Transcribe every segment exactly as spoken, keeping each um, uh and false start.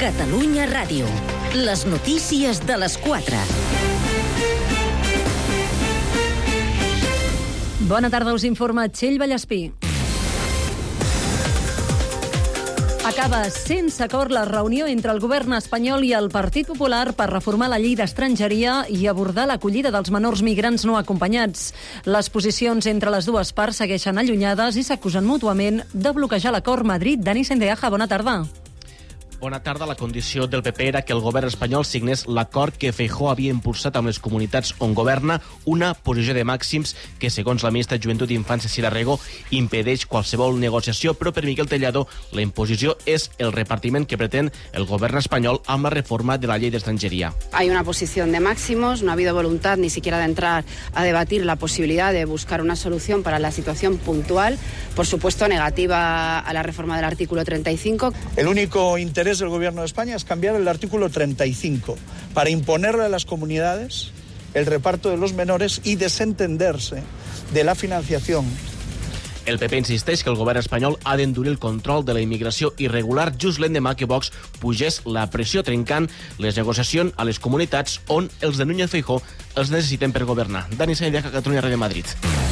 Catalunya Ràdio. Les notícies de les quatre. Bona tarda, us informa Txell Vallespí. Acaba sense acord la reunió entre el govern espanyol i el Partit Popular per reformar la llei d'estrangeria i abordar l'acollida dels menors migrants no acompanyats. Les posicions entre les dues parts segueixen allunyades i s'acusen mútuament de bloquejar l'acord Madrid. Dani Sendeaja, bona tarda. Bona tarda. La condició del P P era que el govern espanyol signés l'acord que Feijóo havia impulsat amb les comunitats on governa, una posició de màxims que, segons la ministra de Joventut i Infància, Sira Rego, impedeix qualsevol negociació, però per Miquel Tellado la imposició és el repartiment que pretén el govern espanyol amb la reforma de la llei d'estrangeria. Hay una posición de máximos, no ha habido voluntad ni siquiera de entrar a debatir la posibilidad de buscar una solución para la situación puntual, por supuesto negativa a la reforma del artículo treinta y cinco. El único interés del Gobierno de España es cambiar el artículo treinta y cinco para imponerle a las comunidades el reparto de los menores y desentenderse de la financiación. El P P insisteix que el govern espanyol ha d'endurir el control de la immigració irregular just l'endemà que Vox pugés la pressió trencant les negociacions a les comunitats on els de Núñez Feijóo els necessiten per governar. Dani Sendeaja, Catalunya Ràdio, Madrid.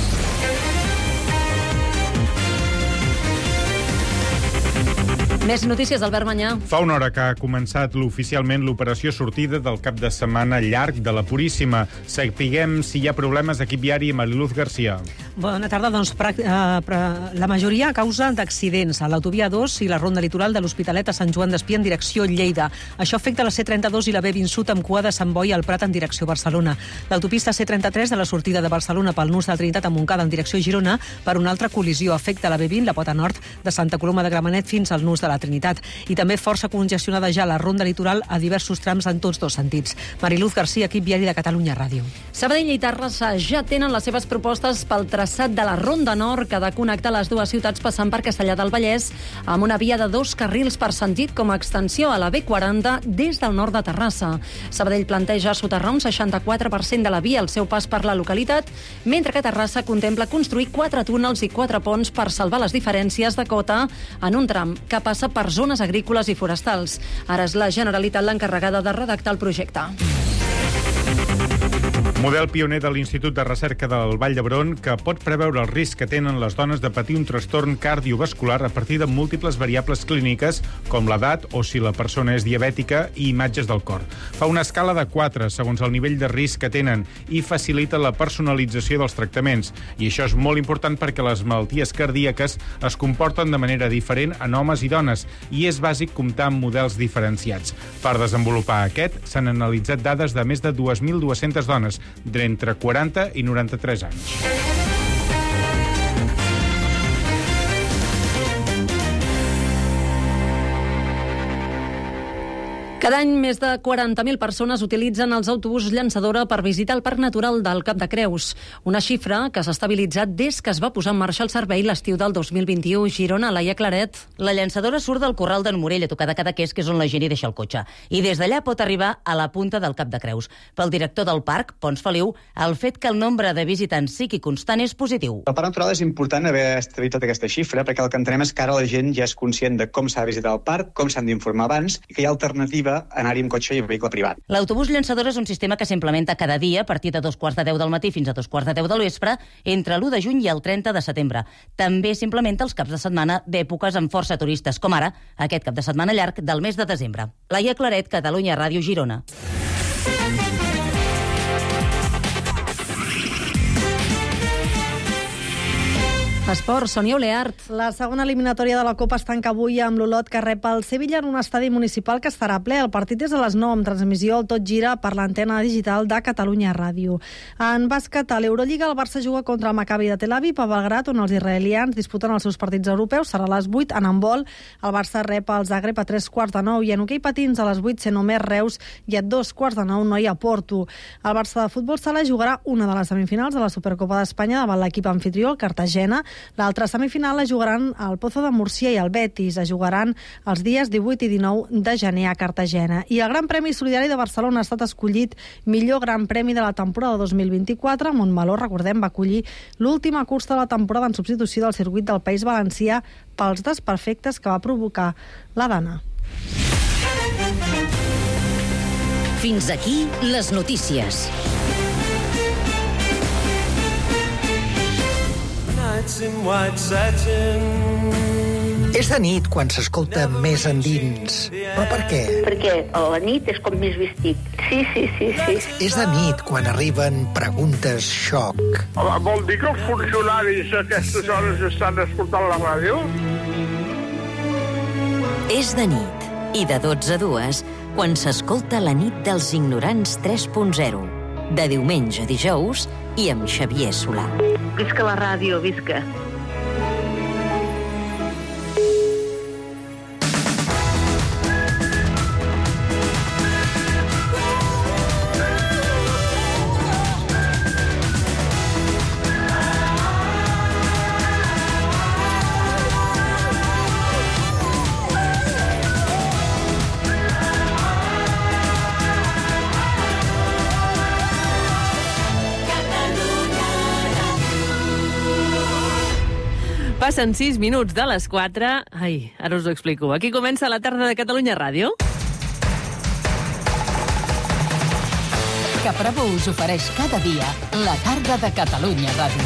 Més notícies d'Albert Manyà. Fa una hora que ha començat oficialment l'operació sortida del cap de setmana llarg de la Puríssima. Sapiguem si hi ha problemes d'equip viari. Mariluz Garcia. Bona tarda. Doncs, pra, uh, la majoria a causa d'accidents a l'autovia dos i la ronda litoral de l'Hospitalet a Sant Joan d'Espí en direcció Lleida. Això afecta la C trenta-dos i la B vint Sud amb cua de Sant Boi al Prat en direcció Barcelona. L'autopista C trenta-tres de la sortida de Barcelona pel nus de la Trinitat a Montcada en direcció Girona per una altra col·lisió afecta la B vint, la pota nord de Santa Coloma de Gramenet fins al nus de la Trinitat. I també força congestionada ja la ronda litoral a diversos trams en tots dos sentits. Mariluz Garcia, equip viari de Catalunya Ràdio. Sabadell i Terrassa ja tenen les seves propostes pel traçat de la Ronda Nord que ha de connectar les dues ciutats passant per Castellar del Vallès amb una via de dos carrils per sentit com a extensió a la B quaranta des del nord de Terrassa. Sabadell planteja soterrar un seixanta-quatre per cent de la via al seu pas per la localitat, mentre que Terrassa contempla construir quatre túnels i quatre ponts per salvar les diferències de cota en un tram que passa per zones agrícoles i forestals. Ara és la Generalitat l'encarregada de redactar el projecte. Model pioner de l'Institut de Recerca del Vall d'Hebron que pot preveure el risc que tenen les dones de patir un trastorn cardiovascular a partir de múltiples variables clíniques com l'edat o si la persona és diabètica i imatges del cor. Fa una escala de quatre segons el nivell de risc que tenen i facilita la personalització dels tractaments. I això és molt important perquè les malalties cardíaques es comporten de manera diferent en homes i dones i és bàsic comptar amb models diferenciats. Per desenvolupar aquest, s'han analitzat dades de més de dos mil dues-centes dones d'entre quaranta i noranta-tres anys. Cada any, més de quaranta mil persones utilitzen els autobusos llançadora per visitar el Parc Natural del Cap de Creus. Una xifra que s'ha estabilitzat des que es va posar en marxa el servei l'estiu del dos mil vint-i-u. Girona, Laia Claret. La llançadora surt del Corral d'en Morell, a tocar de Cadaqués, que és on la gent hi deixa el cotxe. I des d'allà pot arribar a la punta del Cap de Creus. Pel director del parc, Pons Feliu, el fet que el nombre de visitants sigui constant és positiu. El Parc Natural és important haver estabilitzat aquesta xifra, perquè el que entenem és que ara la gent ja és conscient de com s'ha de visitar el parc, com s'han d'informar abans, i que hi ha alternativa anar-hi amb cotxe i vehicle privat. L'autobús llançadora és un sistema que s'implementa cada dia a partir de dos quarts de deu del matí fins a dos quarts de deu del vespre entre l'u de juny i el trenta de setembre. També s'implementa els caps de setmana d'èpoques amb força turistes, com ara aquest cap de setmana llarg del mes de desembre. Laia Claret, Catalunya Ràdio, Girona. Esport, Sònia Oleart. La segona eliminatòria de la Copa es tanca avui amb l'Olot que rep el Sevilla en un estadi municipal que estarà ple. El partit és a les nou amb transmissió al Tot Gira per l'antena digital de Catalunya Ràdio. En bàsquet, a l'Eurolliga, el Barça juga contra el Maccabi de Tel Aviv a Belgrad, on els israelians disputen els seus partits europeus. Serà a les vuit. En handbol, el Barça rep el Zagreb a tres quarts de nou i en hoquei patins a les vuit Senomer Reus i a dos quarts de nou Noia Porto. El Barça de futbol sala jugarà una de les semifinals de la Supercopa d'Espanya davant l'equip anfitrió, el Cartagena. L'altra semifinal la jugaran el Pozo de Múrcia i el Betis. Es jugaran els dies divuit i dinou de gener a Cartagena. I el Gran Premi Solidari de Barcelona ha estat escollit millor Gran Premi de la temporada dos mil vint-i-quatre. Montmeló, recordem, va acollir l'última cursa de la temporada en substitució del circuit del País Valencià pels desperfectes que va provocar la Dana. Fins aquí les notícies. És de nit quan s'escolta més endins. Però per què? Perquè a la nit és com més vestit. Sí, sí, sí, sí. És de nit quan arriben preguntes xoc. Vol dir que els funcionaris a aquestes hores estan escoltant la ràdio? És de nit, i de dotze a dues, quan s'escolta la nit dels ignorants tres punt zero. De diumenge a dijous i amb Xavier Solà. Visca la ràdio, visca. Passen sis minuts de les quatre. Ai, ara us ho explico. Aquí comença la tarda de Catalunya Ràdio. Caprabo us ofereix cada dia la tarda de Catalunya Ràdio.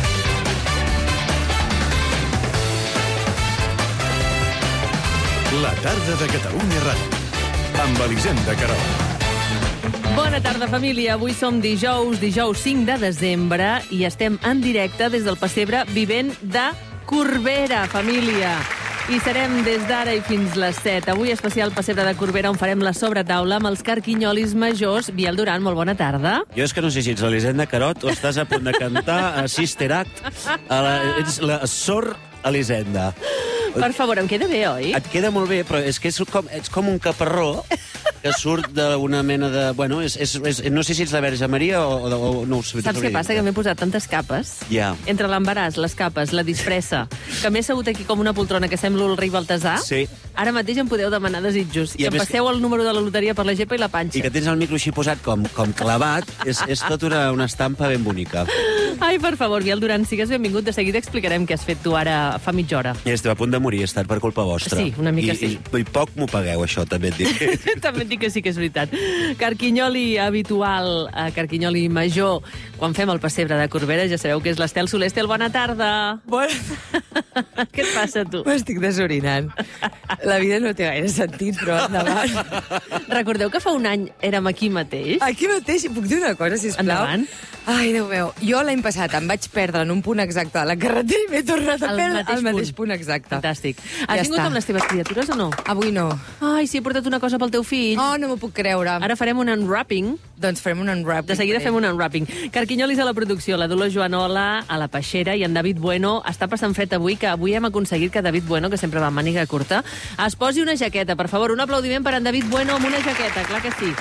La tarda de Catalunya Ràdio. Amb Elisenda Querol. Bona tarda, família. Avui som dijous, dijous cinc de desembre, i estem en directe des del pessebre vivent de Corbera, família. I serem des d'ara i fins les set. Avui especial pessebre de Corbera, on farem la sobretaula amb els carquinyolis majors. Biel Duran, molt bona tarda. Jo és que no sé si ets l'Elisenda Carot o estàs a punt de cantar a Sister Act. A la, ets la Sor Elisenda. Per favor, em queda bé, oi? Et queda molt bé, però és que és com, ets com un caparró que surt d'una mena de... Bueno, és, és, és, no sé si ets la Verge Maria o, o, o no ho sé. Saps què passa? Que m'he posat tantes capes. Ja. Entre l'embaràs, les capes, la disfressa, que m'he assegut aquí com una poltrona que sembla el rei Baltasar. Sí. Ara mateix em podeu demanar desitjos. I que em passeu que... el número de la loteria per la gepa i la panxa. I que tens el micro així posat com, com clavat, és, és tot una, una estampa ben bonica. Ai, per favor, Biel Duran, sigues benvingut. De seguida explicarem què has fet tu ara fa mitja hora. I estem a punt de morir, he estat per culpa vostra. Sí, una mica I, sí. I, I poc m'ho pagueu, això, també et dic. També et dic que sí que és veritat. Carquinyoli habitual, eh, carquinyoli major, quan fem el pessebre de Corbera, ja sabeu que és l'Estel Soler. Estel, bona tarda. Bona... Què et passa, tu? M'estic desorinant. La vida no té gaire sentit, però endavant. Recordeu que fa un any érem aquí mateix? Aquí mateix, i puc dir una cosa, sisplau? Endavant. Ai, Déu meu, jo l'any passat em vaig perdre en un punt exacte de la carretera i m'he tornat a El perdre mateix al mateix punt. punt exacte. Fantàstic. Has Ja vingut està. amb les teves criatures o no? Avui no. Ai, sí, he portat una cosa pel teu fill. Oh, no m'ho puc creure. Ara farem un unwrapping. Doncs farem un unwrapping. De seguida fem un unwrapping. Carquinyolis a la producció, la Dolors Joanola a la peixera i en David Bueno. Està passant fred avui, que avui hem aconseguit que David Bueno, que sempre va amb màniga curta, es posi una jaqueta. Per favor, un aplaudiment per en David Bueno amb una jaqueta, clar que sí.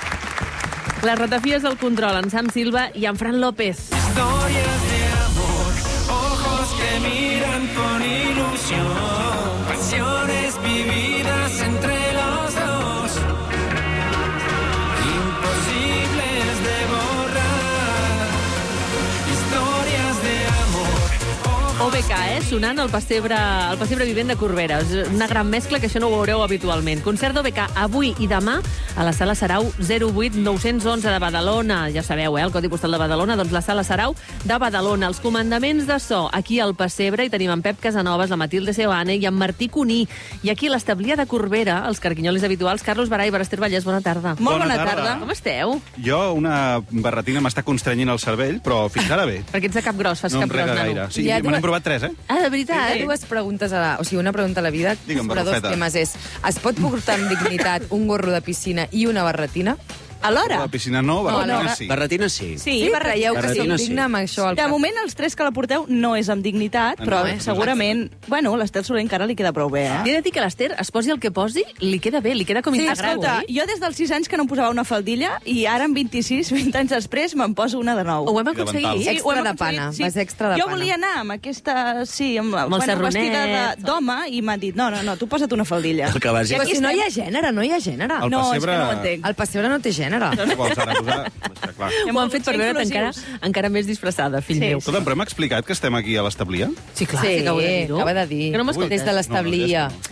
Les ratafies del control, en Sam Silva i en Fran López. Historias de amor, ojos que miran con ilusión, pasiones vividas entre los dos, imposibles de borrar, historias de amor. O B K, eh? Sonant el pessebre, el pessebre vivent de Corbera. És una gran mescla que això no ho veureu habitualment. Concert d'O B K avui i demà a la Sala Sarau zero vuit nou u un de Badalona. Ja sabeu, eh? El codi postal de Badalona, doncs la Sala Sarau de Badalona. Els comandaments de so aquí al pessebre, i tenim en Pep Casanovas, la Matilde Seoane i en Martí Cuní. I aquí a l'Establia de Corbera, els carquinyolis habituals, Carlos Baray, Baraster Vallès, bona tarda. Molt bona Bona tarda. tarda. Com esteu? Jo, una barretina m'està constrenyint el cervell, però fins ara bé. Perquè ets de cap gros, fas No em cap gros, rega nano. gaire. Sí, Hi ha me n'hem dues- provat tres, eh? Ah, de veritat? Hi ha dues preguntes a la... O sigui, una pregunta a la vida Digue'm, sobre dos Barrufeta. temes. És, es pot portar amb dignitat un gorro de piscina i una barretina? Alhora? La piscina no, barretina no. sí. Barretina sí. Sí, sí creieu que Barretina soc sí. digna amb això? Al De cap? moment, els tres que la porteu no és amb dignitat, però No, eh? segurament... Bueno, l'Estel Soler encara li queda prou bé, eh? Li he de dir que l'Ester es posi el que posi, li queda bé, li queda com Sí, integrat. escolta, oi? jo des dels sis anys que no em posava una faldilla i ara amb vint-i-sis, vint anys després, me'n poso una de nou. Ho hem aconseguit. Sí, ho hem Extra de aconseguit, pana, sí. vas extra de jo pana. volia anar amb aquesta, sí, amb, Amb el bueno, serronet. vestida de- d'home i m'han dit, no, no, no, tu posa't una faldilla. El que vas dir. Però si no hi ha gènere, no hi ha gènere. El No, és pessebre... que no ho entenc. El pessebre no té gènere. Què vols ara posar? Està clar. Ho han fet per ser veure't encara, inclusius. encara més disfressada, fill Sí. meu. Escolta'm, però hem explicat que estem aquí a l'Establia? Sí, clar, Sí, sí que ho he de dir-ho. acaba de dir. Que no m'escoltes? Des de l'establia. No,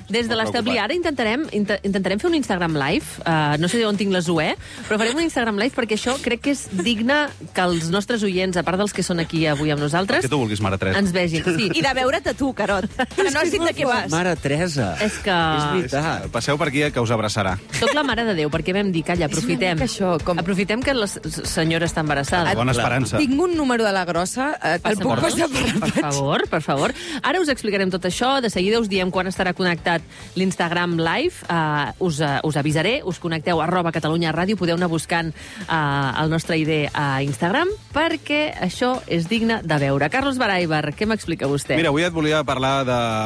Des de l'establir, ara intentarem, int intentarem fer un Instagram Live. Uh, no sé on tinc la Zoé, però farem un Instagram Live perquè això crec que és digne que els nostres oients, a part dels que són aquí avui amb nosaltres, que tu vulguis, Mare Teresa. Ens vegin. Sí. I de veure't a tu, Carot. Que no has dit de què vas. Mare Teresa. És que... És veritat. Passeu per aquí que us abraçarà. Soc la Mare de Déu, perquè vam dir, calla, aprofitem. Que això, com... Aprofitem que la senyora està embarassada. Bona esperança. Tinc un número de la grossa, eh, el puc passar per la Per favor, per favor. Ara us explicarem tot això, de seguida us diem quan estarà connectat l'Instagram Live, uh, us, uh, us avisaré, us connecteu a arroba Catalunya Ràdio, podeu anar buscant uh, el nostre I D a Instagram, perquè això és digne de veure. Carlos Baraibar, què m'explica vostè? Mira, avui et volia parlar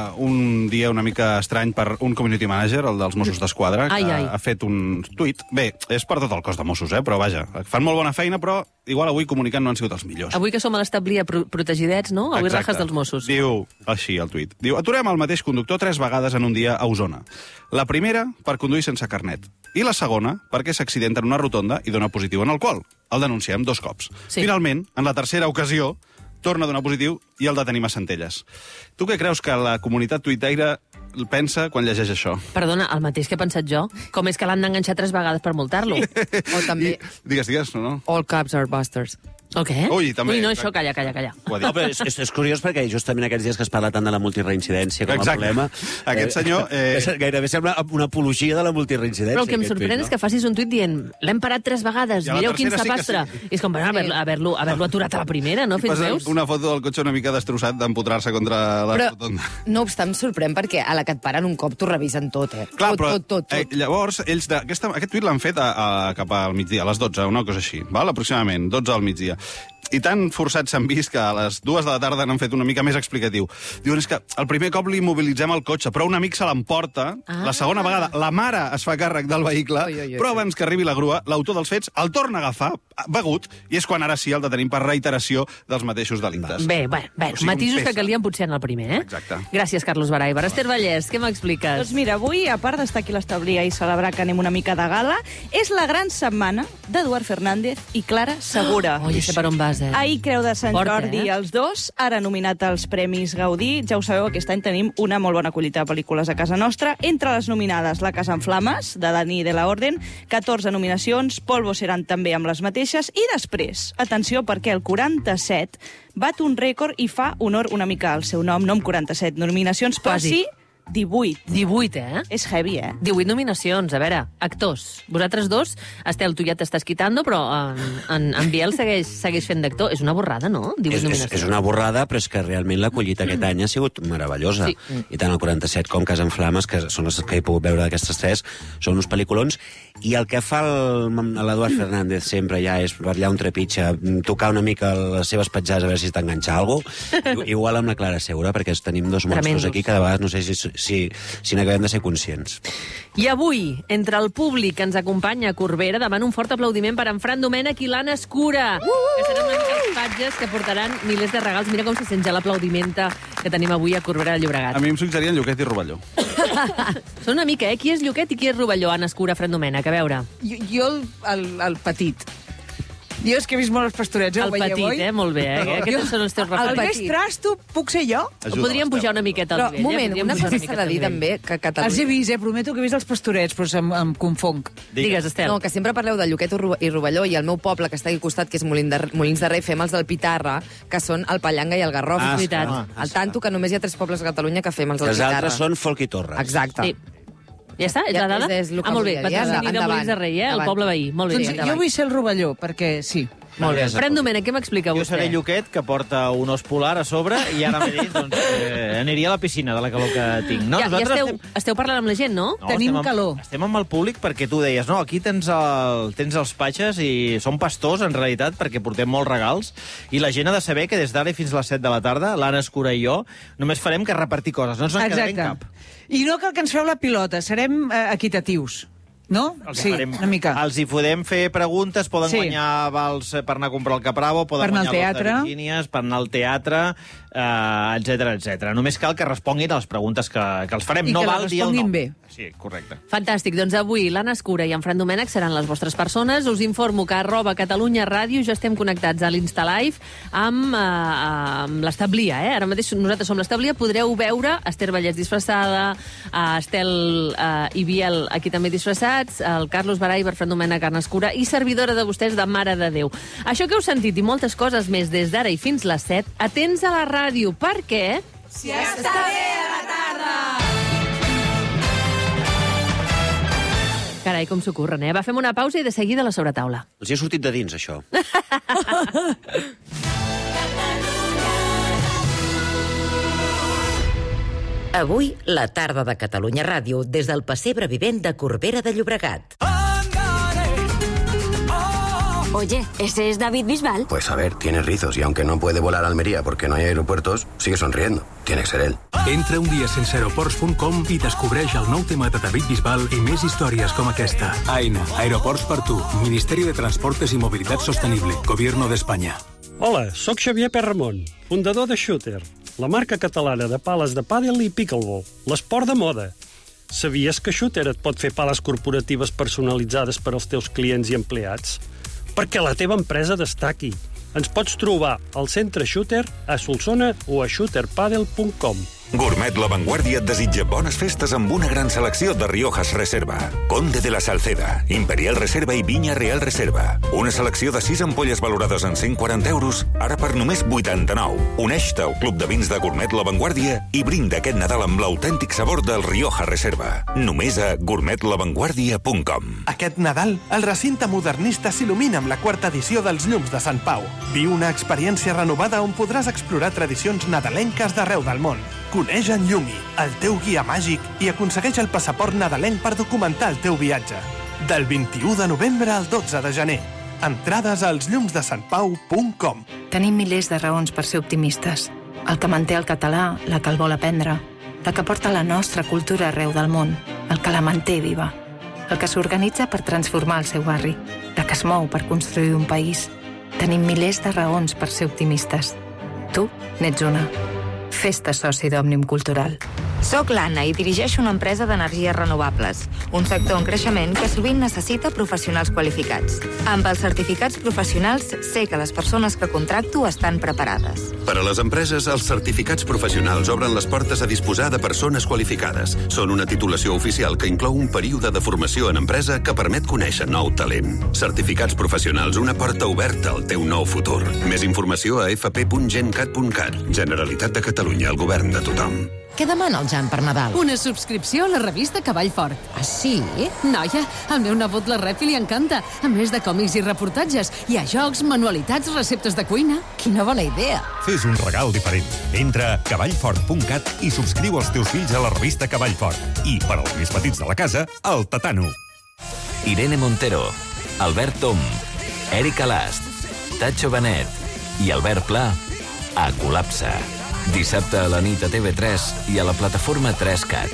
d'un dia una mica estrany per un community manager, el dels Mossos d'Esquadra, que ai, ai. ha fet un tuit. Bé, és per tot el cos de Mossos, eh? Però vaja, fan molt bona feina, però igual avui comunicant no han sigut els millors. Avui que som a l'establir pro protegidets, no? Avui Exacte. rajes dels Mossos. Diu, així, el tuit. Diu, aturem el mateix conductor tres vegades en un dia a Osona. La primera, per conduir sense carnet. I la segona, perquè s'accidenta en una rotonda i dona positiu en alcohol. El denunciem dos cops. Sí. Finalment, en la tercera ocasió, torna a donar positiu i el detenim a Centelles. Tu què creus que la comunitat tuitaire pensa quan llegeix això? Perdona, el mateix que he pensat jo. Com és que l'han d'enganxar tres vegades per multar-lo? O també... Digues, digues, no, no? All cabs are busters. O què? Ui, també. Ui, no, això, calla, calla, calla. No, però és, és, és curiós perquè justament aquests dies que es parla tant de la multireincidència com Exacte. a problema... Aquest senyor... Eh... Gairebé sembla una apologia de la multireincidència. Però el que em sorprèn tuit, no? és que facis un tuit dient l'hem parat tres vegades, mireu quin sapastre. Sí sí. I és com, bueno, haver-lo haver haver aturat a la primera, no? Fins veus? Una foto del cotxe una mica destrossat d'empotrar-se contra la però, rotonda. No obstant, em sorprèn perquè a la que et paren un cop t'ho revisen tot, eh? Clar, tot, però, tot, tot, tot. Eh, llavors, ells de, aquesta, aquest tuit l'han fet a, a, cap al migdia, a les dotze, una cosa així, val? Aproximadament, dotze al migdia. I tan forçats s'han vist que a les dues de la tarda n'han fet una mica més explicatiu. Diuen, és que el primer cop li immobilitzem el cotxe, però un amic se l'emporta, ah. la segona vegada la mare es fa càrrec del vehicle, oi, oi, oi. Però abans que arribi la grua, l'autor dels fets el torna a agafar, begut, i és quan ara sí el detenim per reiteració dels mateixos delictes. Bé, bé, bé, o sigui, matisos que calien potser en el primer, eh? Exacte. Gràcies, Carlos Baraibar. Esther Vallès, què m'expliques? Doncs mira, avui, a part d'estar aquí a l'establia i celebrar que anem una mica de gala, és la gran setmana d'Eduard Fernández i Clara Segura. Oh, ja sé per on vas, eh? Ahir Creu de Sant Fort, Jordi, eh? els dos, ara nominat als Premis Gaudí. Ja ho sabeu, aquest any tenim una molt bona collita de pel·lícules a casa nostra. Entre les nominades, La Casa en Flames, de Dani de la Orden, catorze nominacions, Polvo seran també amb les mateixes, i després, atenció, perquè el quaranta-set bat un rècord i fa honor una mica al seu nom, no amb quaranta-set nominacions, però Quasi. sí divuit. divuit, eh? És heavy, eh? divuit nominacions, a veure, actors. Vosaltres dos, Estel, tu ja t'estàs quitando, però en, en, en Biel segueix, segueix fent d'actor. És una borrada, no? divuit és, és, nominacions. és una borrada, però és que realment la collita aquest any ha sigut meravellosa. Sí. I tant el quaranta-set com Casa en Flames, que són les que he pogut veure d'aquestes tres, són uns pel·lículons. I el que fa l'Eduard Fernández sempre ja és ratllar un trepitge, tocar una mica les seves petjades a veure si t'enganxa alguna cosa. Igual amb la Clara Segura, perquè tenim dos monstros Tremendos. aquí, cada vegada no sé si, si, si n'acabem de ser conscients. I avui, entre el públic que ens acompanya a Corbera, demano un fort aplaudiment per en Fran Domènech i l'Anna Escura, uh! que seran uns patges que portaran milers de regals. Mira com se sent ja l'aplaudiment que tenim avui a Corbera de Llobregat. A mi em suggerien Lloquet i Rovelló. Són una mica, eh? Qui és Lloquet i qui és Rovelló, Anna Escura, Fran Domènech? A veure. Jo, jo el, el, el petit. Jo és que he vist molt els pastorets, eh? El petit, oi? eh? Molt bé, eh? Aquests són els teus El referents. més trasto puc ser jo? Ajuda, podríem pujar una miqueta al Però, nivell. moment, eh? una pujar cosa miqueta s'ha de al dir nivell. també, que Catalunya... Els he vist, eh? Prometo que he vist els pastorets, però em, em confonc. Digues, Estel. No, que sempre parleu de Lloquet i Rovelló, i el meu poble, que està aquí al costat, que és Molins de, Molins de Rei, fem els del Pitarra, que són el Pallanga i el Garrof. Ah, És veritat. ah, el tanto que només hi ha tres pobles a Catalunya que fem els del Els Pitarra. altres són Folk i Torres. Exacte. Sí. Ja està? És Ja, la dada? és- és el que ah, molt bé. volia Vas dir. venir de Endavant, Molins de Rei, eh? El endavant. poble veí. Molt bé. Doncs jo endavant. vull ser el Rovelló, perquè sí. Molt bé. Fran Domènech, què m'explica Jo vostè? seré Lloquet, que porta un os polar a sobre, i ara mateix doncs, eh, aniria a la piscina de la calor que tinc. No, ja, ja nosaltres esteu, esteu parlant amb la gent, no? No, Tenim estem amb, calor. Estem amb el públic perquè tu deies, no, aquí tens, el, tens els patxes i són pastors, en realitat, perquè portem molts regals, i la gent ha de saber que des d'ara fins a les set de la tarda, l'Anna Escura i jo, només farem que repartir coses, no ens en quedarem cap. I no cal que ens feu la pilota, serem eh, equitatius. No? Els Sí, farem, una mica. Els hi podem fer preguntes, poden Sí. guanyar vals per anar a comprar el Capravo, poden Per anar al guanyar teatre. los de Virgínies, per anar al teatre, uh, etcètera, etcètera. Només cal que responguin a les preguntes que, que els farem. I no que val les dir el responguin nom. bé. Sí, correcte. Fantàstic. Doncs avui l'Anna Escura i en Fran Domènech seran les vostres persones. Us informo que arroba Catalunya Ràdio ja estem connectats a l'Instalive amb, eh, amb l'Establia. Eh? Ara mateix nosaltres som l'Establia. Podreu veure Esther Vallès disfressada, eh, Estel eh, i Biel aquí també disfressats, el Carlos Baray, Fran Domènech, Anna Escura i servidora de vostès de Mare de Déu. Això que heu sentit i moltes coses més des d'ara i fins les set, atents a la ràdio, perquè... Si està bé a la tarda! Carai, com s'ho curren, eh? Va, fem una pausa i de seguida a la sobretaula. Els hi ha sortit de dins, això. Avui, la tarda de Catalunya Ràdio des del pessebre vivent de Corbera de Llobregat. Oye, ¿ese es David Bisbal? Pues a ver, tiene rizos y aunque no puede volar a Almería porque no hay aeropuertos, sigue sonriendo. Tiene que ser él. Entra un dia sense aeroports punt com i descobreix el nou tema de David Bisbal i més històries com aquesta. AENA, Aeroports per tu, Ministeri de Transportes i Mobilitat Sostenible, Gobierno d'Espanya. Hola, sóc Xavier Perramon, fundador de Shooter, la marca catalana de pales de pàdel i pickleball, l'esport de moda. Sabies que Shooter et pot fer pales corporatives personalitzades per als teus clients i empleats? Perquè la teva empresa destaqui. Ens pots trobar al centre Shooter, a Solsona o a shooter padel punt com. Gourmet La Vanguardia et desitja bones festes amb una gran selecció de Riojas Reserva, Conde de la Salceda, Imperial Reserva i Vinya Real Reserva. Una selecció de sis ampolles valorades en cent quaranta euros, ara per només vuitanta-nou. Uneix-te al Club de Vins de Gourmet La Vanguardia i brinda aquest Nadal amb l'autèntic sabor del Rioja Reserva. Només a gourmet la vanguardia punt com. Aquest Nadal, el recinte modernista s'il·lumina amb la quarta edició dels Llums de Sant Pau. Viu una experiència renovada on podràs explorar tradicions nadalenques d'arreu del món. Coneix en Llumi, el teu guia màgic, i aconsegueix el passaport nadalenc per documentar el teu viatge. Del vint-i-u de novembre al dotze de gener. Entrades als llums de sant pau punt com. Tenim milers de raons per ser optimistes. El que manté el català, la que el vol aprendre, la que porta la nostra cultura arreu del món, el que la manté viva, el que s'organitza per transformar el seu barri, la que es mou per construir un país. Tenim milers de raons per ser optimistes. Tu n'ets una. Fes-te soci d'Òmnium Cultural. Soc l'Anna i dirigeixo una empresa d'energies renovables, un sector en creixement que sovint necessita professionals qualificats. Amb els certificats professionals sé que les persones que contracto estan preparades. Per a les empreses, els certificats professionals obren les portes a disposar de persones qualificades. Són una titulació oficial que inclou un període de formació en empresa que permet conèixer nou talent. Certificats professionals, una porta oberta al teu nou futur. Més informació a f p punt gencat punt cat. Generalitat de Catalunya, el govern de tothom. Què demana el Jan per Nadal? Una subscripció a la revista Cavall Fort. Ah, sí? Noia, al meu nebot la rep i li encanta. A més de còmics i reportatges, hi ha jocs, manualitats, receptes de cuina. Quina bona idea. Fes un regal diferent. Entra a cavall fort punt cat i subscriu els teus fills a la revista Cavall Fort. I, per als més petits de la casa, el Tatano. Irene Montero, Albert Tom, Eric Alast, Tacho Benet i Albert Pla a Col·lapse. Dissabte a la nit a T V tres i a la plataforma tres cat.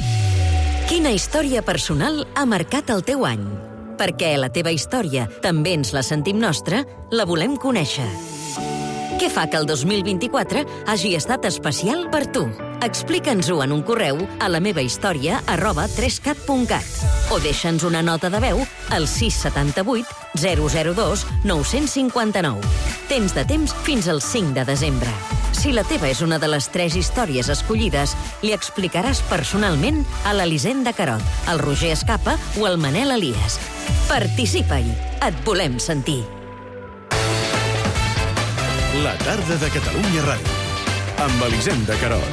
Quina història personal ha marcat el teu any? Perquè la teva història també ens la sentim nostra, la volem conèixer. Què fa que el dos mil vint-i-quatre hagi estat especial per tu? Explica'ns-ho en un correu a la meva història arroba tres cat punt cat o deixa'ns una nota de veu al sis setanta vuit zero zero dos nou cinc nou. Tens de temps fins al cinc de desembre. Si la teva és una de les tres històries escollides, li explicaràs personalment a l'Elisenda Carot, al Roger Escapa o al Manel Elias. Participa-hi. Et volem sentir. La tarda de Catalunya Ràdio, amb Elisenda Carot.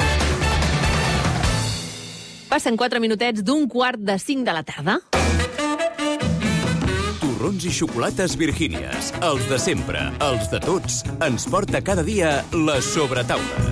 Passen quatre minutets d'un quart de cinc de la tarda. Torrons i xocolates Virgínies, els de sempre, els de tots, ens porta cada dia la sobretaula.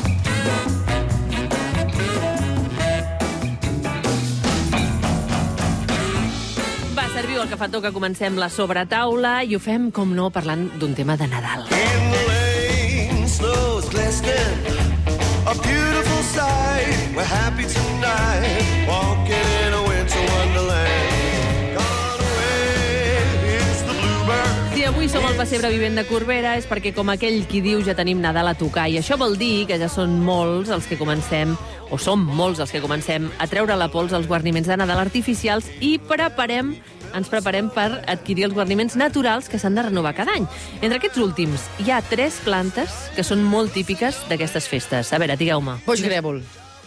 Va, serviu el que fa tot que comencem la sobretaula i ho fem, com no, parlant d'un tema de Nadal. Snow is glistening, a beautiful sight. We're happy tonight, walking in a winter wonderland. Gone away is the bluebird. Si avui avui som al Pessebre Vivent de Corbera és perquè, com aquell qui diu, ja tenim Nadal a tocar. I això vol dir que ja són molts els que comencem, o som molts els que comencem, a treure la pols als guarniments de Nadal artificials i preparem, ens preparem per adquirir els guarniments naturals que s'han de renovar cada any. Entre aquests últims hi ha tres plantes que són molt típiques d'aquestes festes. A veure, digueu-me. Boix grèvol.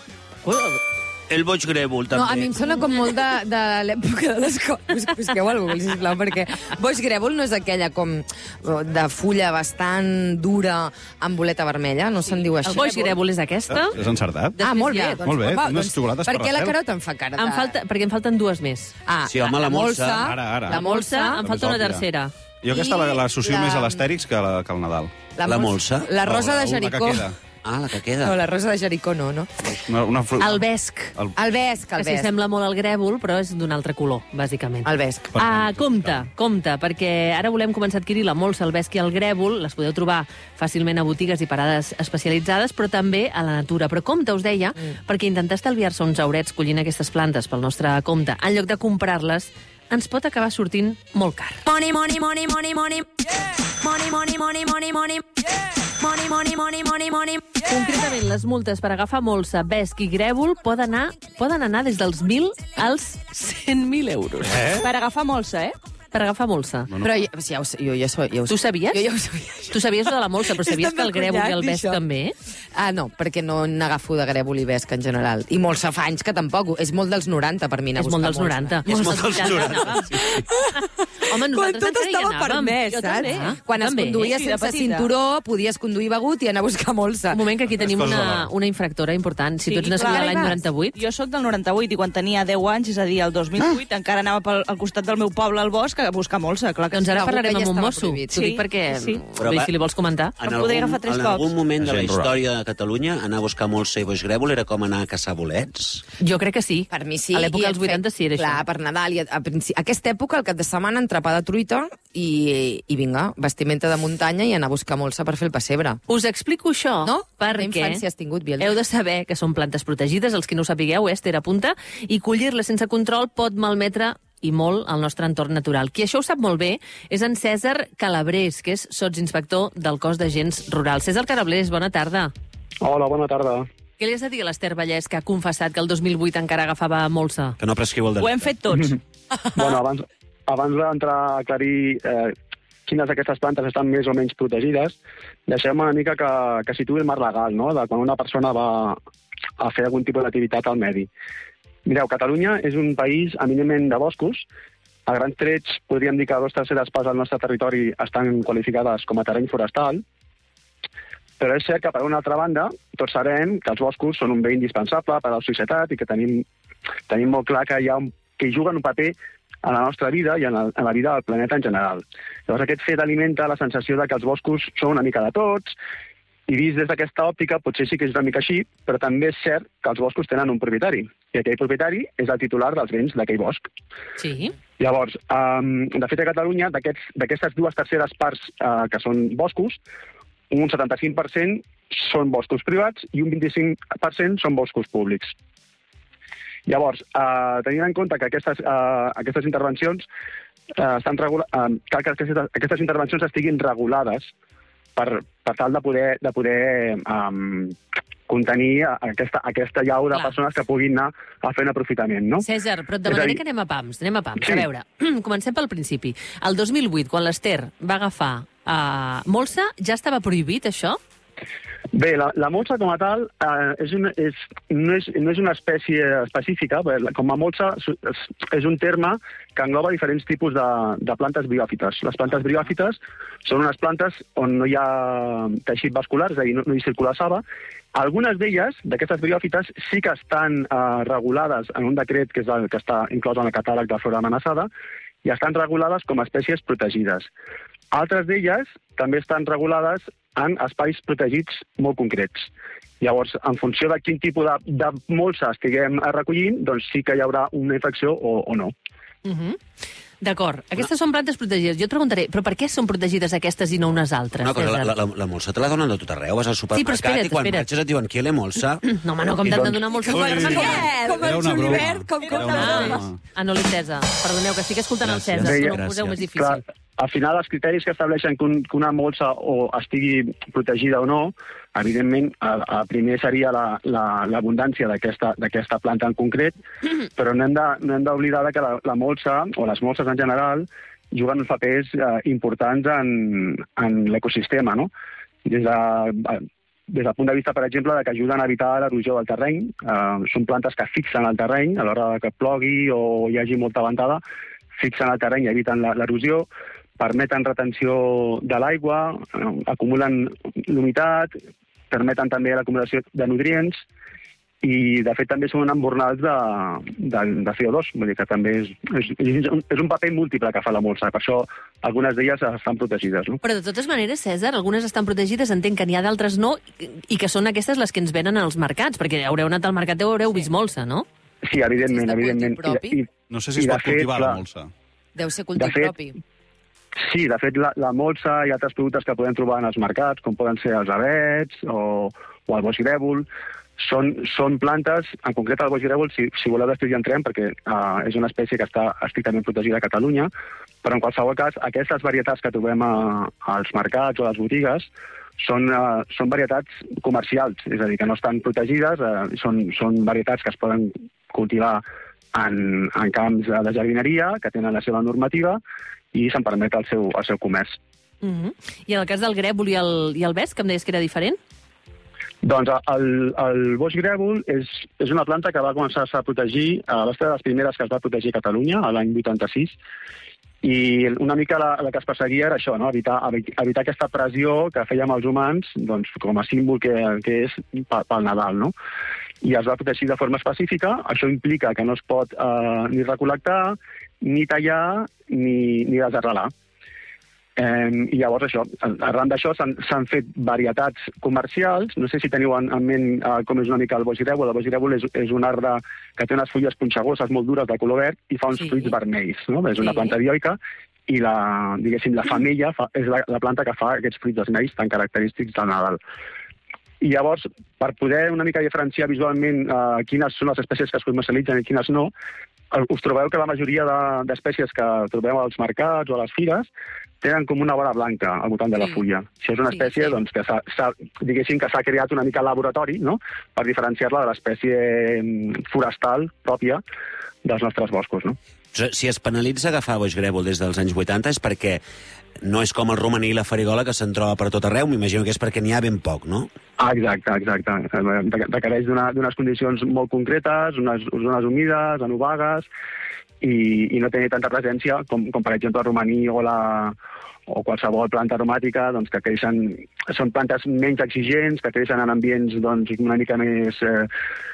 El boig grèvol, també. No, a mi em sona com molt de, de l'època de l'escola. Busqueu algú, sisplau, perquè boix grèvol no és aquella com de fulla bastant dura amb boleta vermella, no se'n diu així. El boix grèvol és aquesta. És encertat. Ah, molt bé. Doncs, molt bé, va, unes doncs, xocolates per per què la Rafael. Carota em fa cara de... Em falta, perquè em falten dues més. Ah, Sí, home, la molsa. Ara, ara. La molsa, em falta una tercera. Jo aquesta la- l'associo la- més a l'Astèrix que, la, que al Nadal. La molsa. La rosa de la que Jericó. queda. Ah, la que queda. No, la rosa de Jericó no, no? Una, una fru... El vesc. El... El vesc, el Que s'hi vesc. sembla molt al grèvol, però és d'un altre color, bàsicament. El vesc. Ah, compte, compte, perquè ara volem començar a adquirir la molsa, el vesc i el grèvol. Les podeu trobar fàcilment a botigues i parades especialitzades, però també a la natura. Però compte, us deia, mm. perquè intentar estalviar-se uns aurets collint aquestes plantes pel nostre compte, en lloc de comprar-les, ens pot acabar sortint molt car. Money, money, money, money, money. Money, money, money, money, money. Money, money, money, money, money. Concretament, les multes per agafar molsa, vesc i grèvol poden anar, poden anar des dels mil als cent mil euros. Eh? Per agafar molsa, eh? Per agafar molsa. No, no. Però ja, ja, ho, jo, ja, so, ja ho Tu sabies? Jo ja ho sabia. Tu sabies de la molsa, però sabies És que el grèvol i el vesc això. també? Ah, no, perquè no n'agafo de grèvol i vesc en general. I molsa fa anys que tampoc. És molt dels noranta per mi anar a És buscar molt dels molsa. noranta. És molt dels noranta. Home, Quan nosaltres tot encara hi estava anàvem. permès, Jo saps? també. Ah, Quan es també. conduïa Sí, de sense petita. cinturó, podies conduir begut i anar a buscar molsa. Un moment, que aquí tenim coses de una, l'hora. una infractora important. Si Sí, tu ets nascuda clar. l'any noranta-vuit... Jo sóc del noranta-vuit i quan tenia deu anys, és a dir, el dos mil vuit, ah. encara anava pel, al costat del meu poble, al bosc, a buscar molsa. Clar que Doncs ara Segur parlarem que ja amb un estava mosso. prohibit. T'ho Sí, dic perquè, sí. Però Però va- si li vols comentar. En Em podia algun, agafar tres en cops. algun moment de la Gent rural. història de Catalunya, anar a buscar molsa i boix grèvol era com anar a caçar bolets? Jo crec que sí. Per mi sí. A l'època i dels et vuitanta sí era clar, això. per Nadal. I a, a principi, aquesta època, el cap de setmana, entrepà de truita i, i vinga, vestimenta de muntanya i anar a buscar molsa per fer el pessebre. Us explico això No? La perquè infància has tingut, Biel. heu de saber que són plantes protegides, els que no ho sapigueu, Esther apunta, i collir-les sense control pot malmetre i molt el nostre entorn natural. Qui això ho sap molt bé és en Cèsar Calabrés, que és sotsinspector del cos d'agents rurals. Cèsar Calabrés, bona tarda. Hola, bona tarda. Què li has de dir a l'Esther Vallès, que ha confessat que el dos mil vuit encara agafava molsa? Que no prescriu el Ho hem fet tots. bueno, abans, abans d'entrar a aclarir eh, quines d'aquestes plantes estan més o menys protegides, deixem una mica que, que situï el marc legal, no?, de quan una persona va a fer algun tipus d'activitat al medi. Mireu, Catalunya és un país eminentment de boscos. A grans trets podríem dir que dos terceres parts del nostre territori estan qualificades com a terreny forestal, però és cert que, per una altra banda, tots sabem que els boscos són un bé indispensable per a la societat i que tenim, tenim molt clar que hi ha un, que hi juguen un paper en la nostra vida i en, el, en la vida del planeta en general. Llavors aquest fet alimenta la sensació de que els boscos són una mica de tots, i vist des d'aquesta òptica potser sí que és una mica així, però també és cert que els boscos tenen un propietari, i aquell propietari és el titular dels béns d'aquell bosc. Sí. Llavors, um, de fet a Catalunya, d'aquestes aquests, dues terceres parts uh, que són boscos, un setanta-cinc per cent són boscos privats i un vint-i-cinc per cent són boscos públics. Llavors, eh, tenint en compte que aquestes, eh, aquestes intervencions eh, estan regula eh, cal que aquestes, aquestes intervencions estiguin regulades per, per tal de poder, de poder um, contenir aquesta, aquesta llau de Clar. persones que puguin anar a fer un aprofitament, no? Cèsar, però et És a demanaré dir- que anem a pams, anem a pams. Sí. A veure, comencem pel principi. El dos mil vuit, quan l'Esther va agafar uh, molsa, ja estava prohibit, això? Bé, la, la molsa com a tal eh, és una, és, no, és, no és una espècie específica, perquè com a molsa és, és un terme que engloba diferents tipus de, de plantes briòfites. Les plantes briòfites són unes plantes on no hi ha teixit vascular, és a dir, no, no hi circula saba. Algunes d'elles, d'aquestes briòfites, sí que estan eh, regulades en un decret que, és el, que està inclòs en el catàleg de flora amenaçada i estan regulades com a espècies protegides. Altres d'elles també estan regulades en espais protegits molt concrets. Llavors, en funció de quin tipus de, de molsa estiguem recollint, doncs sí que hi haurà una infecció o, o no. Uh -huh. D'acord. Aquestes són plantes protegides. Jo et preguntaré, però per què són protegides aquestes i no unes altres? Una cosa, la, Cèsar? la, la, la molsa te la donen de tot arreu. Vas al supermercat espera't, i quan espera't. marxes et diuen qui la molsa. No, home, no, com I t'han de doncs- donar molsa. Ui, Com, ui, ui. Com Era el una broma. julivert, com, com Era una Ah, broma. ah, no l'he entesa. Perdoneu, que estic escoltant el Gràcies. Cèsar, que no Gràcies. ho poseu més Clar, difícil. al final, els criteris que estableixen que, un, que una molsa o estigui protegida o no, evidentment, el, el primer seria l'abundància la, la, d'aquesta planta en concret, però no hem de, no hem d'oblidar que la, la molsa, o les molses en general, juguen uns papers eh, importants en, en l'ecosistema, no? Des de, des del punt de vista, per exemple, de que ajuden a evitar l'erosió del terreny. Eh, són plantes que fixen el terreny a l'hora que plogui o hi hagi molta ventada, fixen el terreny i eviten l'erosió, permeten retenció de l'aigua, eh, acumulen l'humitat, permeten també l'acumulació de nutrients i, de fet, també són embornals de, de, de C O dos. Vull dir que també és, és, és, un, és un paper múltiple que fa la molsa. Per això algunes d'elles estan protegides. No? Però, de totes maneres, Cèsar, algunes estan protegides, entenc que n'hi ha d'altres no, i que són aquestes les que ens venen als mercats, perquè haureu anat al mercat i haureu vist molsa, no? Sí, evidentment, Si és de evidentment. cultiu propi. I, i, No sé si es i, de pot cultivar fet, la la- molsa. Deu ser cultiu De fet, propi. Sí, de fet, la, la molsa i altres productes que podem trobar en els mercats, com poden ser els avets o, o el boix grèvol, són, són plantes, en concret el boix grèvol, si, si voleu després hi entrem, perquè uh, és una espècie que està estrictament protegida a Catalunya, però en qualsevol cas, aquestes varietats que trobem a, als mercats o a les botigues són, uh, són varietats comercials, és a dir, que no estan protegides, uh, són, són varietats que es poden cultivar en, en camps de jardineria, que tenen la seva normativa, i se'n permet el seu, el seu comerç. Uh -huh. I en el cas del grèvol i el, i el vesc, que em deies que era diferent? Doncs el, el boix grèvol és, és una planta que va començar-se a protegir, a va ser de les primeres que es va protegir a Catalunya, a l'any vuitanta-sis, i una mica la, la que es perseguia era això, no? evitar, evitar aquesta pressió que fèiem els humans doncs, com a símbol que, que és pel Nadal. No? I es va protegir de forma específica. Això implica que no es pot eh, ni recol·lectar, ni tallar, ni, ni desarrelar. Eh, I llavors això, arran d'això s'han fet varietats comercials. No sé si teniu en, en ment eh, com és una mica el boix grèvol. El boix grèvol és, és un arbre que té unes fulles punxegoses molt dures de color verd i fa uns Sí. fruits vermells. No? És una Sí. planta dioica i la, diguéssim, la femella fa, és la, la planta que fa aquests fruits vermells tan característics del Nadal. I llavors, per poder una mica diferenciar visualment eh, quines són les espècies que es comercialitzen i quines no, eh, us trobeu que la majoria de- d'espècies que trobeu als mercats o a les fires tenen com una vora blanca al voltant de la Sí. fulla. Això és una Sí, espècie sí. doncs, que s'ha, s'ha, diguéssim que s'ha creat una mica al laboratori, no?, per diferenciar-la de l'espècie mm, forestal pròpia dels nostres boscos. No? Si es penalitza agafar boix grèvol des dels anys vuitanta és perquè no és com el romaní i la farigola que se'n troba per tot arreu, m'imagino que és perquè n'hi ha ben poc, no? Ah, exacte, exacte. Eh, Requereix d'una- d'unes condicions molt concretes, unes zones humides, anubagues, i, i no tenir tanta presència com, com per exemple el romaní o, la, o qualsevol planta aromàtica doncs, que creixen, són plantes menys exigents, que creixen en ambients doncs, una mica més... Eh,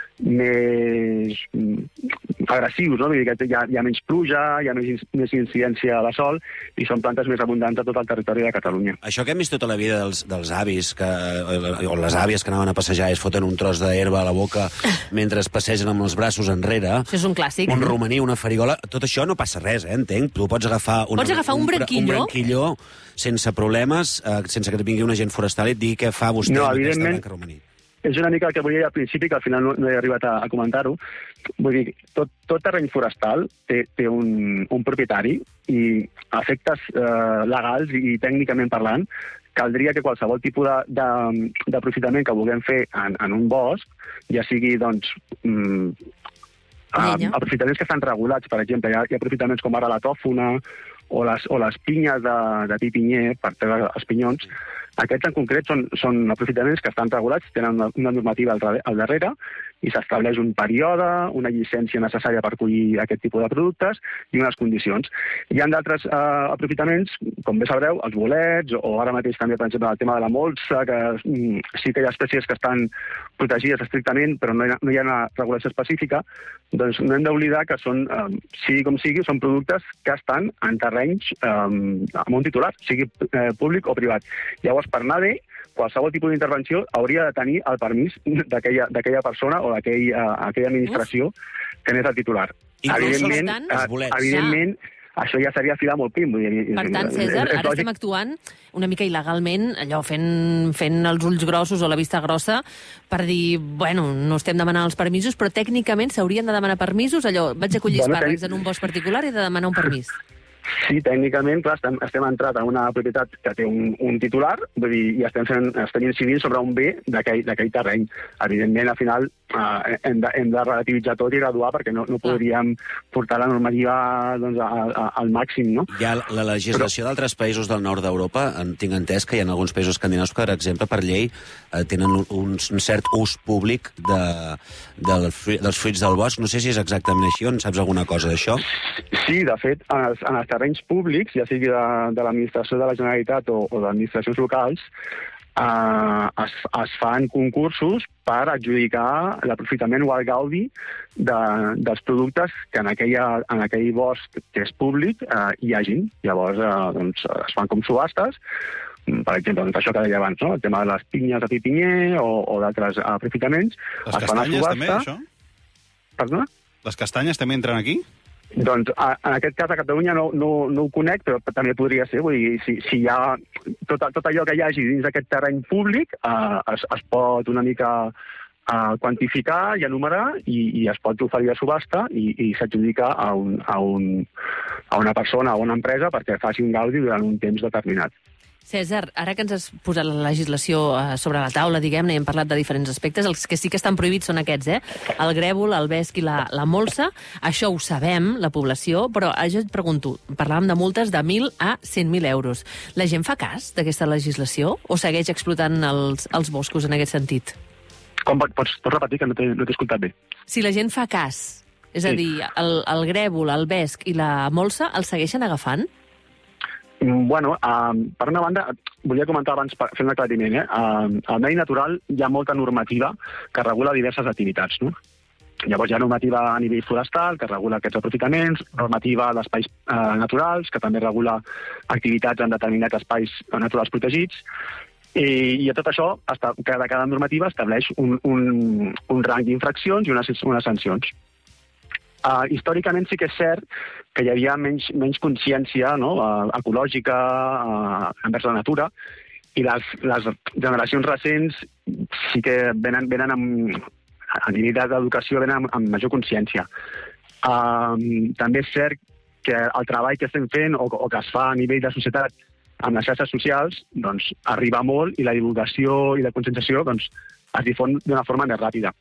més mm, agressius, no? Vull dir que hi ha, hi ha menys pluja, hi ha més, ins- més incidència de sol i són plantes més abundants a tot el territori de Catalunya. Això que hem vist tota la vida dels, dels avis que, o les àvies que anaven a passejar i es foten un tros d'herba a la boca mentre es passegen amb els braços enrere, Això és un clàssic. un romaní, una farigola, tot això no passa res, eh, entenc. Tu pots agafar, una, Pots agafar un bra- branquilló? un branquilló sense problemes, eh, sense que et vingui un agent forestal i et digui què fa vostè No, amb aquesta evidentment. branca romaní. És una mica el que volia dir al principi, que al final no, no he arribat a, a comentar-ho. Vull dir, tot, tot terreny forestal té, té un, un propietari i a efectes eh, legals i tècnicament parlant, caldria que qualsevol tipus de- de- d'aprofitament que vulguem fer en, en un bosc, ja sigui, doncs, mm, a, Llenya. aprofitaments que estan regulats, per exemple, hi ha, hi ha aprofitaments com ara la tòfona o les, o les pinyes de, de pi pinyer per treure els pinyons. Aquests en concret són, són aprofitaments que estan regulats, tenen una, una normativa al, darrere- al darrere i s'estableix un període, una llicència necessària per collir aquest tipus de productes i unes condicions. Hi ha d'altres eh, aprofitaments, com bé sabreu, els bolets, o ara mateix també, per exemple, el tema de la molsa, que mm, sí que hi ha espècies que estan protegides estrictament, però no hi ha, no hi ha una regulació específica, doncs no hem d'oblidar que són, eh, sigui com sigui, són productes que estan en terrenys eh, amb un titular, sigui eh, públic o privat. Llavors, per anar bé, qualsevol tipus d'intervenció hauria de tenir el permís d'aquella d'aquella persona o d'aquell, uh, aquella administració que n'és el titular. Inclús, Evidentment, per tant, eh, els bolets. evidentment això ja seria filar molt pim. Vull dir, Per tant, Cèsar, és- és ara lògic. estem actuant una mica il·legalment, allò fent, fent els ulls grossos o la vista grossa per dir, bueno, no estem demanant els permisos, però tècnicament s'haurien de demanar permisos, allò, vaig a collir Bueno, espàrrecs tec- en un bosc particular i he de demanar un permís. Sí, tècnicament, clar, estem, estem entrat en una propietat que té un, un titular, vull dir, i estem, fent, estem incidint sobre un bé d'aquell terreny. Evidentment, al final, eh, hem, de, hem de relativitzar tot i graduar, perquè no, no podríem portar la normativa doncs, a, a, al màxim, no? Hi ha la legislació Però... d'altres països del nord d'Europa, tinc entès que hi ha alguns països escandinaus que, per exemple, per llei, eh, tenen un, un cert ús públic de, de, dels fruits del bosc. No sé si és exactament així, o en saps alguna cosa d'això? Sí, de fet, en els, en els terrenys públics, ja sigui de, de l'administració de la Generalitat o, o d'administracions locals, eh, es, es fan concursos per adjudicar l'aprofitament o el gaudi de, dels productes que en, aquella, en aquell bosc que és públic eh, hi hagin. Llavors, eh, doncs, es fan com subhastes, per exemple, doncs això que deia abans, no? El tema de les pinyes de pipinyer o, o d'altres aprofitaments. Les castanyes també, això? Perdona? Les castanyes també entren aquí? Doncs a, en aquest cas a Catalunya no, no, no ho conec, però també podria ser. Vull dir, si, si hi ha tot, tot allò que hi hagi dins d'aquest terreny públic eh, es, es pot una mica eh, quantificar i enumerar i, i es pot oferir a subhasta i, i s'adjudica a, un, a, un, a una persona o una empresa perquè faci un gaudi durant un temps determinat. Cèsar, ara que ens has posat la legislació sobre la taula, diguem-ne, i hem parlat de diferents aspectes, els que sí que estan prohibits són aquests, eh? El grèvol, el vesc i la, la molsa. Això ho sabem, la població, però jo et pregunto, parlàvem de multes de mil a cent mil euros. La gent fa cas d'aquesta legislació o segueix explotant els, els boscos en aquest sentit? Com pots, pots repetir, que no t'he no t'he escoltat bé? Si la gent fa cas, és a Sí. dir, el, el grèvol, el vesc i la molsa, els segueixen agafant? Bueno, uh, per una banda, volia comentar abans, per fer un aclariment, eh? Uh, al medi natural hi ha molta normativa que regula diverses activitats, no? Llavors hi ha normativa a nivell forestal que regula aquests aprofitaments, normativa d'espais uh, naturals que també regula activitats en determinats espais naturals protegits, i, i a tot això, està, cada, cada normativa estableix un, un, un rang d'infraccions i unes, unes sancions. Uh, històricament sí que és cert que hi havia menys, menys consciència, no? uh, ecològica uh, envers la natura, i les, les generacions recents sí que venen, venen amb, a nivell d'educació venen amb, amb major consciència. Uh, també és cert que el treball que estem fent o, o que es fa a nivell de societat amb les xarxes socials doncs, arriba molt i la divulgació i la conscienciació doncs, es difon d'una forma més ràpida.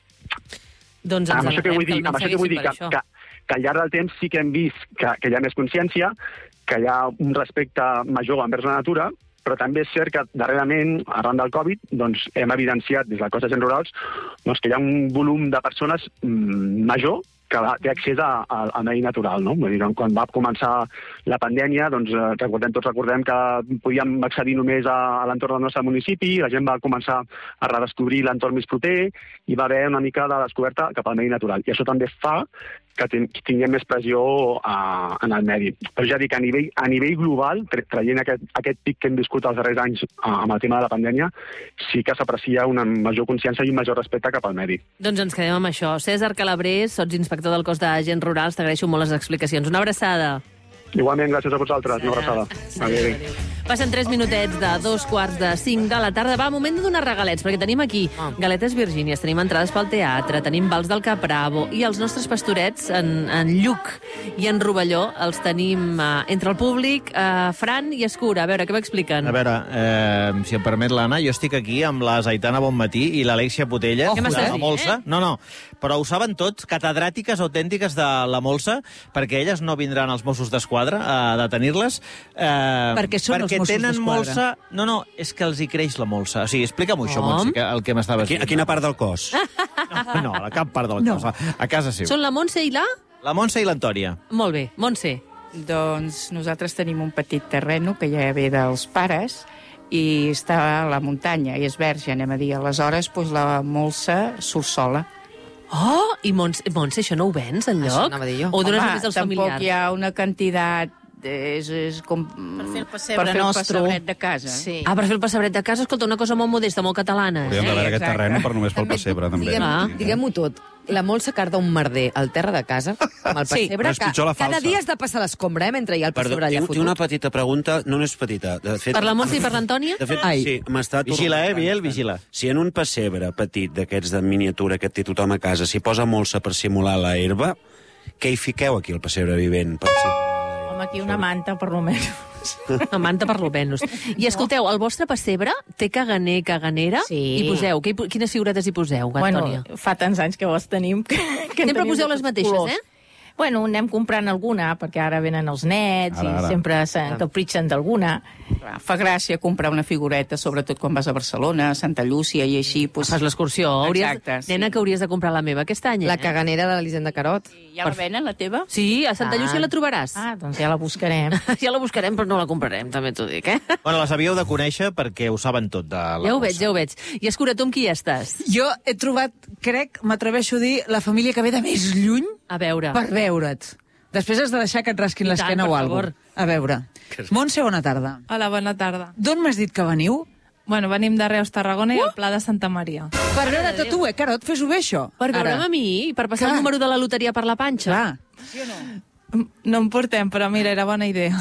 Doncs ens amb això que vull dir, amb això que, vull dir que, que, que al llarg del temps sí que hem vist que, que hi ha més consciència, que hi ha un respecte major envers la natura, però també és cert que darrerament, arran del Covid, doncs, hem evidenciat des del cos d'agents rurals doncs, que hi ha un volum de persones mmm, major que té accés a, a, al medi natural, no? Vull dir, quan va començar la pandèmia, doncs, recordem, tots recordem que podíem accedir només a, a l'entorn del nostre municipi, la gent va començar a redescobrir l'entorn més proper i va haver una mica de descoberta cap al medi natural. I això també fa que tinguem més pressió a, en el medi. Però ja dic, a nivell, a nivell global, traient aquest, aquest pic que hem viscut els darrers anys amb el tema de la pandèmia, sí que s'aprecia una major consciència i un major respecte cap al medi. Doncs ens quedem amb això. Cèsar Calabrés, sots inspector del cos d'agents rurals, t'agraeixo molt les explicacions. Una abraçada. Igualment, gràcies a vosaltres. Una abraçada. Adéu. Adéu. Passen tres minutets de dos quarts de cinc de la tarda. Va, moment de donar regalets, perquè tenim aquí oh. galetes Virgínies, tenim entrades pel teatre, tenim vals del Capravo, i els nostres pastorets en, en Lluc i en Rovelló els tenim uh, entre el públic, uh, Fran i Escura. A veure, què m'expliquen? A veure, eh, si em permet l'Anna, jo estic aquí amb la Zaitana Bonmatí i l'Alexia Potella, oh, de la dir, Molsa. Eh? No, no, però ho saben tots, catedràtiques autèntiques de la Molsa, perquè elles no vindran als Mossos d'Esquadra a detenir-les. Eh, perquè són perquè els Mossos tenen d'Esquadra. molsa... No, no, és que els hi creix la molsa. O sigui, explica'm això, Com? Montse, que, el que m'estaves A quina part del cos? No, no, a cap part del No. cos, a, a casa seva. Són la Montse i la? La Montse i l'Antònia. Molt bé, Montse. Doncs nosaltres tenim un petit terreno que ja ve dels pares i està a la muntanya i és verge, anem a dir. Aleshores, doncs, la molsa surt sola. Oh, i Montse, Montse, això no ho vens, enlloc? Això anava a dir jo. O dones Home, només als tampoc familiars? hi ha una quantitat... És, és com... Per fer el pessebre per fer nostre. el pessebret de casa. Sí. Ah, per fer el pessebret de casa, escolta, una cosa molt modesta, molt catalana. Podríem Eh? haver aquest exacte. terreny per només pel pessebre, també. Diguem- Ah. Diguem-ho tot. La Molsa carda un merder al terra de casa, amb el Sí, pessebre, però és pitjor la que cada falsa. dia has de passar l'escombra, eh, mentre hi ha el Perdó, pessebre allà tinc, tinc una fotut. petita pregunta, no és petita. De fet, Per la Montse i per l'Antònia? De fet, Ai. sí, m'està... Vigila, eh, tornant. Biel, vigila. Si en un pessebre petit d'aquests de miniatura que té tothom a casa s'hi posa molsa per simular la herba, què hi fiqueu aquí al pessebre vivent? Per simular la herba? Com aquí una manta, per lo menys. Una manta per lo menys. I escolteu, el vostre pessebre té caganer, caganera? Sí. I poseu, que, quines figuretes hi poseu, Antònia? Bueno, fa tants anys que vos tenim que, que Sempre tenim poseu de les tots mateixes, colors. eh? Bueno, anem comprant alguna, perquè ara venen els nets Ara, i ara. sempre s'encapritxen d'alguna. Clar, fa gràcia comprar una figureta, sobretot quan vas a Barcelona, a Santa Llúcia i així. Pues... Fas l'excursió. Hauries... Exacte, sí. Nena, que hauries de comprar la meva aquest any, eh? La caganera de l'Elisenda Carot. Ja la venen, la teva? Sí, a Santa Ah. Llúcia la trobaràs. Ah, doncs ja la buscarem. Ja la buscarem, però no la comprarem, també t'ho dic, eh? Bueno, les havíeu de conèixer perquè ho saben tot de la Ja ho veig, ja ho veig. I escura, tu amb qui estàs? Jo he trobat, crec, m'atreveixo a dir, la família que ve de més lluny A veure. per veure't. Després has de deixar que et rasquin I l'esquena tant, o per alguna favor. cosa. A veure. Montse, bona tarda. Hola, bona tarda. D'on m'has dit que veniu? Bueno, venim de Reus, Tarragona i el Pla de Santa Maria. Per veure-te tu, eh, Carot? Fes-ho bé, això. Per veure'm a mi? Per passar el número de la loteria per la panxa? Clar. Sí o no? No en portem, però mira, era bona idea.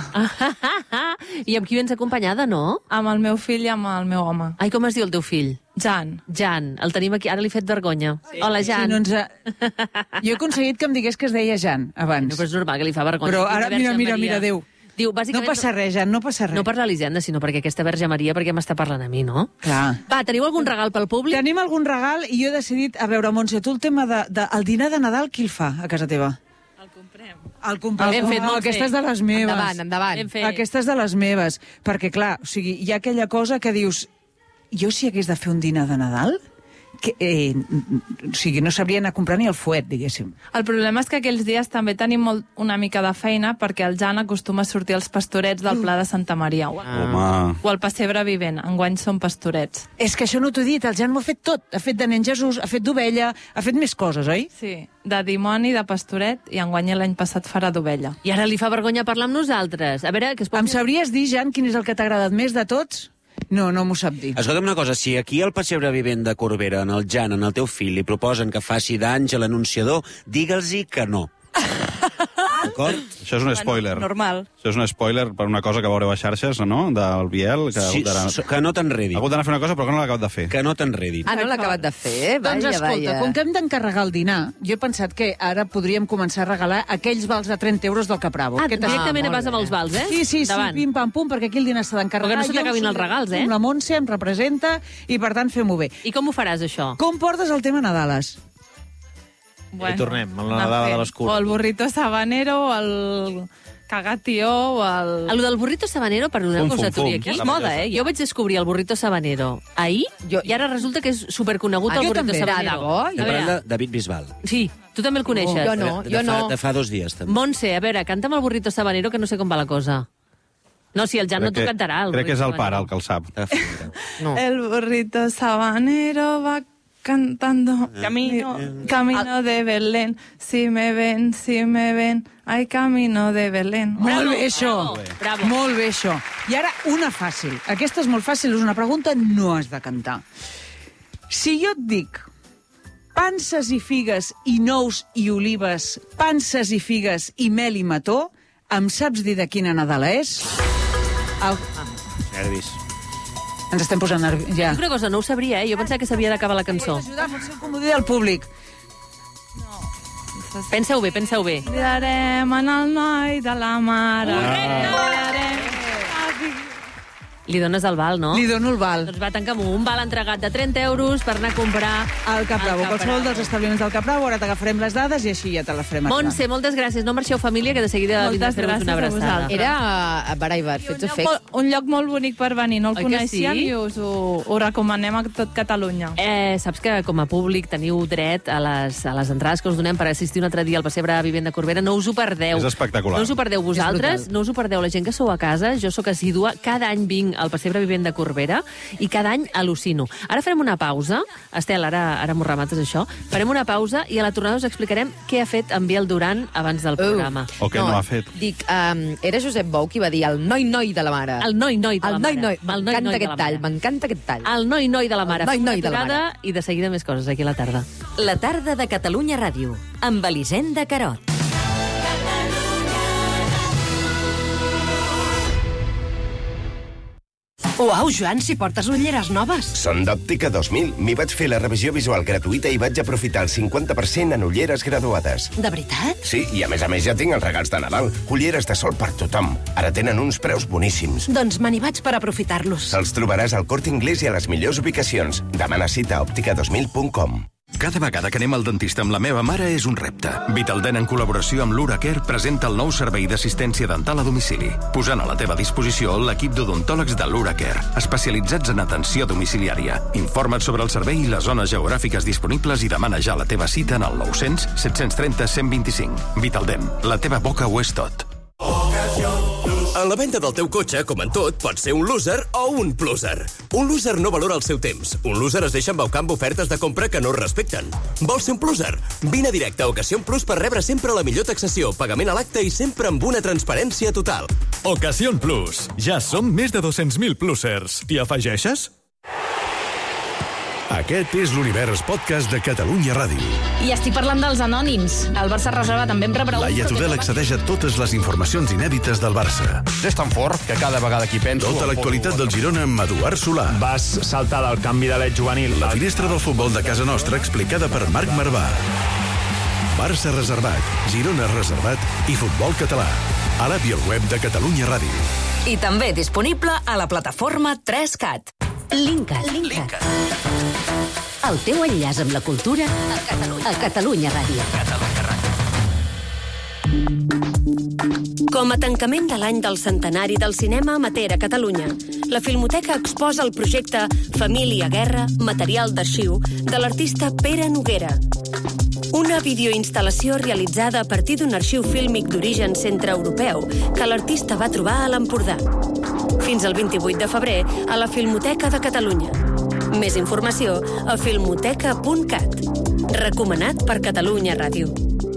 I amb qui vens acompanyada, no? Amb el meu fill i amb el meu home. Ai, com es diu el teu fill? Jan. Jan, el tenim aquí. Ara li he fet vergonya. Sí. Hola, Jan. Sí, no ens ha... Jo he aconseguit que em digués que es deia Jan, abans. No, però és normal que li fa vergonya. Però Diu ara, la Verge mira, mira, Maria. mira, Déu. Diu, bàsicament... No passa res, Jan, no passa res. No per l'Elisenda, sinó perquè aquesta Verge Maria, perquè m'està parlant a mi, no? Clar. Va, teniu algun regal pel públic? Tenim algun regal i jo he decidit... A veure, Montse, tu el tema de, de, el dinar de Nadal, qui el fa a casa teva? El comprem. El comprem. Ben fet, Oh, Montse. aquesta és de les meves. Endavant, endavant. Ben fet. Aquesta és de les meves. Perquè, clar, o sigui, hi ha aquella cosa que dius... Jo, si hagués de fer un dinar de Nadal... Que, eh, o sigui, no sabria anar a comprar ni el fuet, diguéssim. El problema és que aquells dies també tenim molt, una mica de feina perquè el Jan acostuma a sortir als pastorets del Pla de Santa Maria. O, Home. o al pessebre vivent. Enguany són pastorets. És que això no t'ho he dit, el Jan m'ho ha fet tot. Ha fet de nen Jesús, ha fet d'ovella, ha fet més coses, oi? Sí, de dimoni, de pastoret, i enguany l'any passat farà d'ovella. I ara li fa vergonya parlar amb nosaltres. A veure, que es pot... Em sabries dir, Jan, quin és el que t'ha agradat més de tots? No, no m'ho sap dir. Escolta'm una cosa, si aquí al pessebre vivent de Corbera, en el Jan, en el teu fill, li proposen que faci d'Àngel anunciador, digue'ls-hi que no. D'acord? Això és un spoiler. Normal. Això és un spoiler per una cosa que veureu a xarxes, no?, del Biel. Que, Sí, que no t'enredi. Ha hagut d'anar a fer una cosa, però que no l'ha acabat de fer. Que no t'enredi. Ah, no l'ha acabat de fer? Doncs Vaja, escolta, vaja. com que hem d'encarregar el dinar, jo he pensat que ara podríem començar a regalar aquells vals de trenta euros del Capravo. Ah, Què t'ha- directament molt vas amb bé. els vals, eh? Sí, sí, sí, Endavant. pim, pam, pum, perquè aquí el dinar s'ha d'encarregar. Perquè no se Jo t'acabin us- els regals, eh? Amb la Montse em representa i, per tant, fem-ho bé. I com ho faràs, això? Com portes el tema Nadales? Bueno, I tornem, amb la Nadala de l'escur. O el burrito sabanero, o el cagatió, o el... El del burrito sabanero, per una Fum, cosa, fum, tu i fum. aquí. És moda, eh? Jo vaig descobrir el burrito sabanero ahir, jo, i ara resulta que és superconegut Ah, el jo burrito també. sabanero. De debò? A Estem parlant veure, de David Bisbal. sí, tu també el coneixes. Jo no, de, jo de, fa, no. de fa dos dies, també. Montse, a veure, canta'm el burrito sabanero, que no sé com va la cosa. No, si el Jan no t'ho cantarà. El Crec que és burrito el pare sabanero. el que el sap. No. El burrito sabanero va cantando camino, camino de Belén. Si me ven, si me ven, hay camino de Belén. Molt bé, això. bravo. Molt bé, això. I ara, una fàcil. Aquesta és molt fàcil, és una pregunta, no has de cantar. Si jo et dic panses i figues i nous i olives, panses i figues i mel i mató, em saps dir de quina Nadala és? El... Nervis. Ens estem posant nervis, ja. Dic una cosa, no ho sabria, eh? Jo pensava que s'havia d'acabar la cançó. Ajudar a ser el comodí del públic. Pensa-ho bé, pensa-ho bé. Cridarem en el noi de la mare. Li dones el val, no? Li dono el val. Doncs va, tanca'm un val entregat de trenta euros per anar a comprar... El Capravo, El Capravo. qualsevol dels establiments del Capravo, ara t'agafarem les dades i així ja te la farem arribar. Montse, moltes gràcies. No marxeu, família, que de seguida Moltes vindrà a fer-vos gràcies una a abraçada. vosaltres. Era a Baraibar, fets efectes. Molt- Un lloc molt bonic per venir, no el Oi que coneixíem sí? i us ho, ho recomanem a tot Catalunya. Eh, saps que com a públic teniu dret a les, a les entrades que us donem per assistir un altre dia al Pessebre Vivent de Corbera. No us ho perdeu. És espectacular. No us ho perdeu vosaltres, no us ho perdeu la gent que sou a casa. Jo sóc assídua, cada any vinc al Pessebre Vivent de Corbera i cada any al·lucino. Ara farem una pausa. Estel, ara, ara m'ho remates, això. Farem una pausa i a la tornada us explicarem què ha fet en Biel Duran abans del programa. O què no, no ha fet. Dic, um, era Josep Bou qui va dir el noi-noi de la mare. El noi-noi de la el mare. noi-noi. El noi-noi M'encanta de aquest la tall, mare. m'encanta aquest tall. El noi-noi de la mare. El noi-noi de la Una mare. aturada I de seguida més coses aquí a la tarda. La tarda de Catalunya Ràdio, amb Elisenda Carot. Uau, Joan, si portes ulleres noves. Són d'Òptica dos mil. M'hi vaig fer la revisió visual gratuïta i vaig aprofitar el cinquanta per cent en ulleres graduades. De veritat? Sí, i a més a més ja tinc els regals de Nadal. Ulleres de sol per tothom. Ara tenen uns preus boníssims. Doncs me n'hi vaig per aprofitar-los. Els trobaràs al Corte Inglés i a les millors ubicacions. Demana cita a òptica dos mil punt com. Cada vegada que anem al dentista amb la meva mare és un repte. Vitaldent, en col·laboració amb l'Uracare, presenta el nou servei d'assistència dental a domicili, posant a la teva disposició l'equip d'odontòlegs de l'Uracare, especialitzats en atenció domiciliària. Informa't sobre el servei i les zones geogràfiques disponibles i demana ja la teva cita en el nou zero zero, set trenta, cent vint-i-cinc. Vitaldent, la teva boca ho és tot. En la venda del teu cotxe, com en tot, pot ser un loser o un pluser. Un loser no valora el seu temps. Un loser es deixa embaucar amb ofertes de compra que no es respecten. Vols ser un pluser? Vine directe a Ocasión Plus per rebre sempre la millor taxació, pagament a l'acte i sempre amb una transparència total. Ocasión Plus. Ja som més de dos-cents mil plusers. T'hi afegeixes? Aquest és l'Univers Podcast de Catalunya Ràdio. I estic parlant dels anònims. El Barça reserva també em rebrà un... Laia Tudel accedeix a totes les informacions inèdites del Barça. És tan fort que cada vegada que hi penso... Tota l'actualitat del Girona amb Eduard Solà. Vas saltar del canvi de l'et juvenil. La finestra del futbol de casa nostra explicada per Marc Marvà. Barça reservat, Girona reservat i futbol català. A l'app i al web de Catalunya Ràdio. I també disponible a la plataforma tres cat. Linkat. Linkat. El teu enllaç amb la cultura a Catalunya, a Catalunya Ràdio. Catalunya Ràdio. Com a tancament de l'any del centenari del cinema amateur a Catalunya, la Filmoteca exposa el projecte Família Guerra, material d'arxiu, de l'artista Pere Noguera. Una videoinstal·lació realitzada a partir d'un arxiu fílmic d'origen centreeuropeu que l'artista va trobar a l'Empordà. Fins al vint-i-vuit de febrer a la Filmoteca de Catalunya. Més informació a filmoteca punt cat. Recomanat per Catalunya Ràdio.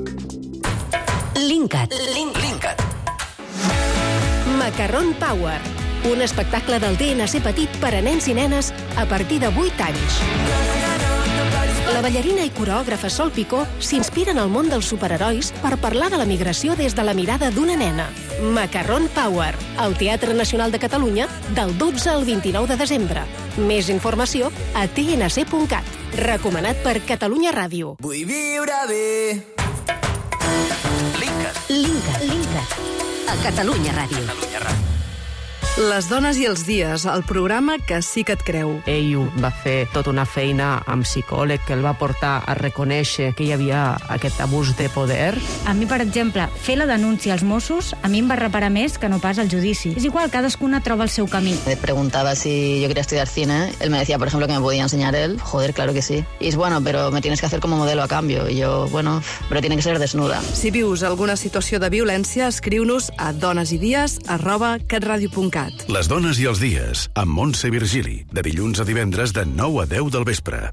Linkat. Linkat. Macarrón Power. Un espectacle del D N C petit per a nens i nenes a partir de vuit anys. La ballarina i coreògrafa Sol Picó s'inspira en el món dels superherois per parlar de la migració des de la mirada d'una nena. Macarrón Power, al Teatre Nacional de Catalunya, del dotze al vint-i-nou de desembre. Més informació a t n c punt cat. Recomanat per Catalunya Ràdio. Vull viure bé. Linkat. Linkat. Linkat. A Catalunya Ràdio. Catalunya Ràdio. Les dones i els dies, el programa que sí que et creu. Ell va fer tota una feina amb psicòleg que el va portar a reconèixer que hi havia aquest abús de poder. A mi, per exemple, fer la denúncia als Mossos a mi em va reparar més que no pas al judici. És igual, cadascuna troba el seu camí. Me preguntaba si yo quería estudiar cine. Él me decía, por ejemplo, que me podía enseñar él. Joder, claro que sí. Y es bueno, pero me tienes que hacer como modelo a cambio. Y yo, bueno, pero tiene que ser desnuda. Si vius alguna situació de violència, escriu-nos a donesidies arroba catradio punt cat. Les dones i els dies, amb Montse Virgili, de dilluns a divendres de nou a deu del vespre.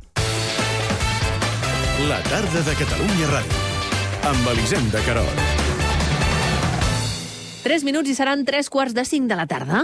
La tarda de Catalunya Ràdio, amb Elisenda Querol. Tres minuts i seran tres quarts de cinc de la tarda.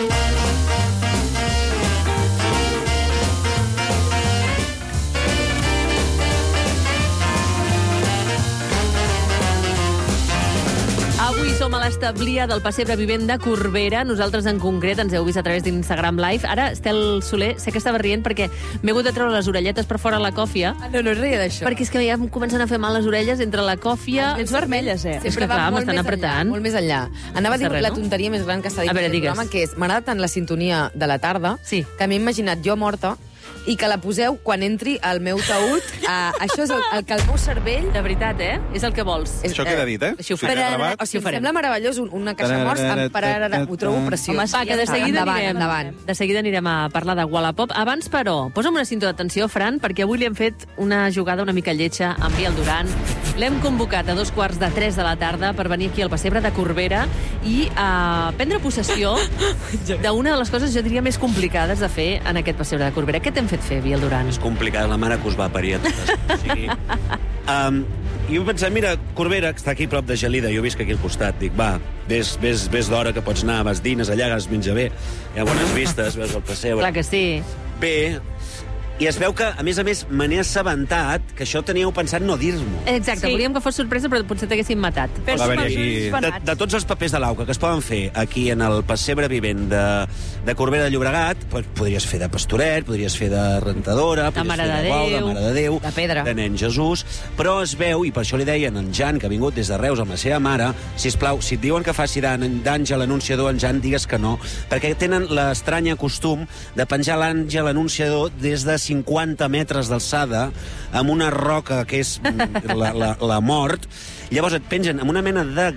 Avui som a l'establia del Pessebre Vivent de Corbera. Nosaltres, en concret, ens heu vist a través d'Instagram Live. Ara, Estel Soler, sé que estava rient perquè m'he hagut de treure les orelletes per fora la còfia. Ah, no, no es reia d'això. Perquè és que ja em comencen a fer mal les orelles entre la còfia... Ets vermelles, eh? És que, clar, m'estan apretant. Molt més enllà. Anava a dir res, la no? tonteria més gran que s'ha dit A veure, en el digues. programa, que és, m'agrada tant la sintonia de la tarda, sí, que m'he imaginat jo morta, i que la poseu quan entri al meu taüt. Uh, això és el, el que el meu cervell... De veritat, eh? És el que vols. És, això queda dit, eh? Així ho Si farem. queda gravat. O sigui, em sembla meravellós un, una caixa morts amb pararara. Ho trobo preciós. Home, va, que de seguida, endavant, anirem, endavant. de seguida anirem a parlar de Wallapop. Abans, però, posa'm una cinta d'atenció, Fran, perquè avui li hem fet una jugada una mica lletja amb Biel Duran. L'hem convocat a dos quarts de tres de la tarda per venir aquí al Pessebre de Corbera i a prendre possessió d'una de les coses, jo diria, més complicades de fer en aquest Pessebre de Corbera. Què t'hem fet fer, Biel Duran? És complicat, la mare que us va parir a totes. O sigui, um, i vaig pensar, mira, Corbera, que està aquí a prop de Gelida, jo visc aquí al costat, dic, va, ves, ves, ves d'hora que pots anar, vas dines allà, es menja bé, hi ha bones vistes, veus el Pessebre. Clar que sí. Bé, I es veu que, a més a més, me n'he assabentat que això teníeu pensat no dir-m'ho. Exacte, sí. Volíem que fos sorpresa, però potser t'haguessin matat. A veure, aquí... de, de tots els papers de l'Auca que es poden fer aquí en el pessebre vivent de, de Corbera de Llobregat, doncs podries fer de pastoret, podries fer de rentadora, de podries Mare fer de, de bou, Déu, de Mare de Déu, de pedra, de nen Jesús, però es veu, i per això li deien en Jan, que ha vingut des de Reus amb la seva mare, sisplau, si et diuen que faci d'àngel anunciador, en Jan, digues que no, perquè tenen l'estranya costum de penjar l'àngel anunciador des de cinquanta metres d'alçada, amb una roca que és la, la, la mort. Llavors et pengen amb una mena de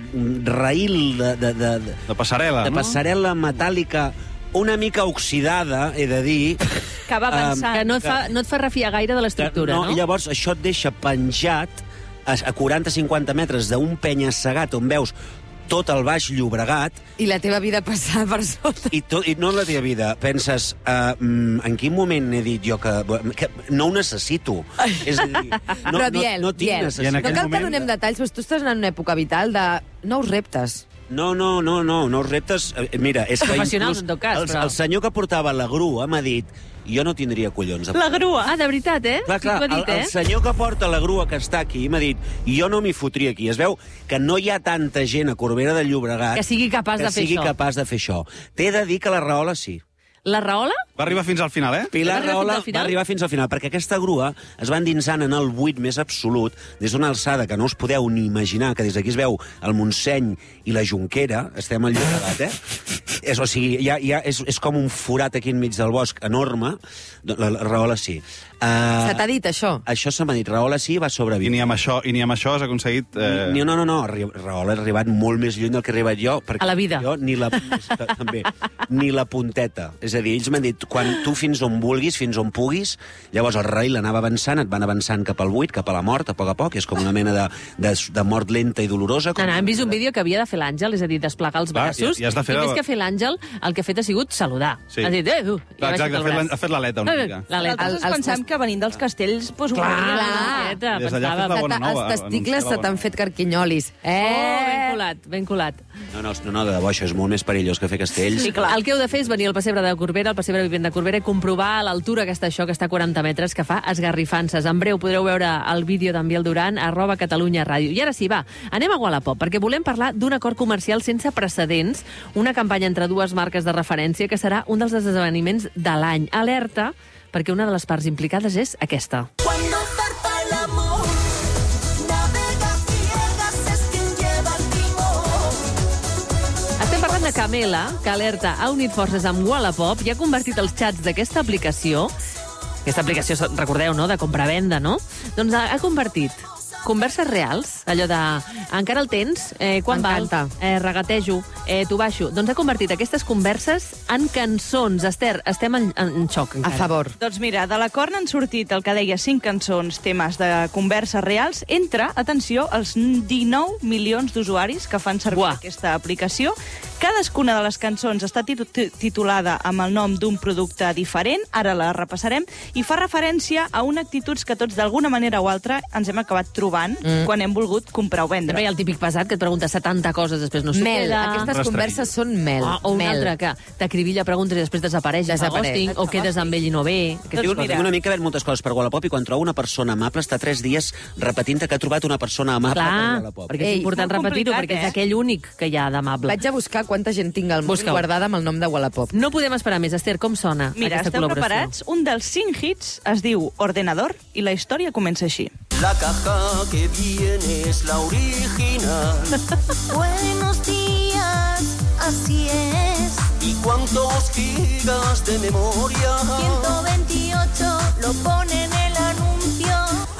raïl de... De, de, de passarel·la, de no? passarel·la metàl·lica una mica oxidada, he de dir. Que va avançant. Um, que no et, fa, no et fa refiar gaire de l'estructura, no? No, i llavors això et deixa penjat a, a quaranta a cinquanta metres d'un penya-segat on veus tot el Baix Llobregat. I la teva vida passar per sota. I, to, i no la teva vida. Penses, uh, en quin moment he dit jo que, que no ho necessito? És a dir, no, però, Biel, no, no tinc Biel, necessitat. no cal que donem detalls, però tu estàs en una època vital de nous reptes. No, no, no, no, nous reptes... Mira, és que professionals, inclús en tot cas, el, però... el senyor que portava la grua m'ha dit jo no tindria collons. La grua? Ah, de veritat, eh? Clar, clar, sí dit, el, eh? el senyor que porta la grua que està aquí m'ha dit jo no m'hi fotria aquí. Es veu que no hi ha tanta gent a Corbera de Llobregat que sigui capaç que de fer sigui això. capaç de fer això. T'he de dir que la raola sí. La raola? Va arribar fins al final, eh? Pilar Va Rahola arribar va arribar fins al final, perquè aquesta grua es va endinsant en el buit més absolut, des d'una alçada que no us podeu ni imaginar, que des d'aquí es veu el Montseny i la Jonquera, estem al Llobregat, eh? És, o sigui, ja, ja és, és com un forat aquí enmig del bosc enorme. La, la Rahola sí. Uh, Se t'ha dit això? Això se m'ha dit. Rahola sí va sobreviure. I ni amb això, i ni amb això has aconseguit... Eh... Ni, no, no, no. Rahola ha arribat molt més lluny del que he arribat jo. A la vida. Jo, ni la, també, ni la punteta. És a dir, ells m'han dit, quan tu fins on vulguis, fins on puguis, llavors el rei l'anava avançant, et van avançant cap al buit, cap a la mort, a poc a poc. És com una mena de, de, de mort lenta i dolorosa. Com... No, no, hem vist un vídeo que havia de fer l'Àngel, és a dir, desplegar els Va, braços, i, i, has de fer i el... més que fer l'Àngel, el que ha fet ha sigut saludar. Sí. Ha dit, eh, tu, Clar, exacte, ha fet, la, ha fet l'aleta una mica. Nosaltres ens pensem que venint dels castells, doncs, clar, Des d'allà fes la bona nova. Els testicles se t'han fet carquinyolis. Eh! Oh, ben colat, ben colat. No, no, no, de debò, això és molt més perillós que fer castells. Sí, clar. El que heu de fer és venir al pessebre de Corbera, al pessebre vivent de Corbera, i comprovar a l'altura que està això, que està a quaranta metres, que fa esgarrifances. En breu podreu veure el vídeo d'en Biel Duran, arroba Catalunya Ràdio. I ara sí, va, anem a Wallapop, perquè volem parlar d'un acord comercial sense precedents, una campanya entre dues marques de referència que serà un dels esdeveniments de l'any. Alerta, perquè una de les parts implicades és aquesta. Cuando zarpa el amor, navega ciegas es quien lleva el timón. Estem parlant de Camela, que Alerta ha unit forces amb Wallapop i ha convertit els xats d'aquesta aplicació, aquesta aplicació, recordeu, no?, de compra-venda, no?, doncs ha, ha convertit converses reals, allò de encara el tens, eh, quan val, eh, regatejo, eh, t'ho baixo. Doncs ha convertit aquestes converses en cançons. Esther, estem en, en xoc encara. A favor. Doncs mira, de l'acord n'han sortit el que deia cinc cançons, temes de converses reals, entre, atenció, els dinou milions d'usuaris que fan servir Buah. aquesta aplicació. Cadascuna de les cançons està titulada amb el nom d'un producte diferent, ara la repassarem, i fa referència a unes actituds que tots d'alguna manera o altra ens hem acabat trobant mm. quan hem volgut comprar o vendre. També hi ha el típic pesat que et pregunta setanta coses, després no s'ho Mel, queda. aquestes Rastreria. converses són mel. Ah, o un mel. altre que t'acribilla preguntes i després desapareix, Desapareix. ghosting, o quedes amb ell i no ve. Doncs tinc, tinc una mica veure moltes coses per Wallapop i quan trobo una persona amable està tres dies repetint que ha trobat una persona amable Clar, per Wallapop. perquè és Ei, important repetir-ho, perquè és aquell únic que hi ha d'amable. Vaig a buscar quanta gent tinc al mòbil guardada amb el nom de Wallapop. No podem esperar més. Esther, com sona Mira, aquesta esteu col·laboració? preparats? Un dels cinc hits es diu Ordenador i la història comença així. La caja que viene es la original. Buenos días, así es. ¿Y cuántos gigas de memoria? ciento veintiocho, lo pone en el anuncio.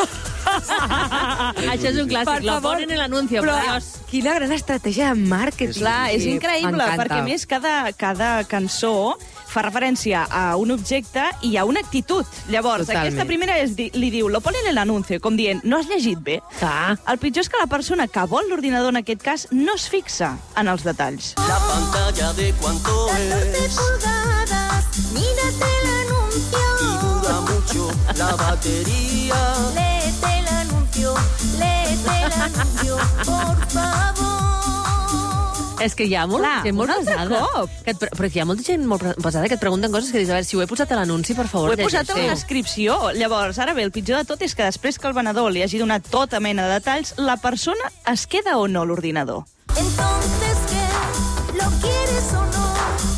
Això és un clàssic, lo ponen en l'anuncio, però, per Dios. Quina gran estratègia de màrqueting. Clar, és increïble, perquè a més cada, cada cançó fa referència a un objecte i a una actitud. Llavors, Totalment. aquesta primera és, li diu, lo ponen en l'anuncio, com dient, no has llegit bé. Ah. El pitjor és que la persona que vol l'ordinador en aquest cas no es fixa en els detalls. La pantalla de cuánto es. pulgadas, mírate el anuncio. Y dura mucho la batería. Léete el anuncio, léete el anuncio, por favor. És que hi ha molta Clar, gent molt un altre pesada. cop. Que et, però hi ha molta gent molt pesada que et pregunten coses que dius, a veure, si ho he posat a l'anunci, per favor, Ho he posat a la llegeixo. descripció. Llavors, ara bé, el pitjor de tot és que després que el venedor li hagi donat tota mena de detalls, la persona es queda o no a l'ordinador. Entonces, ¿qué? ¿Lo quieres o no?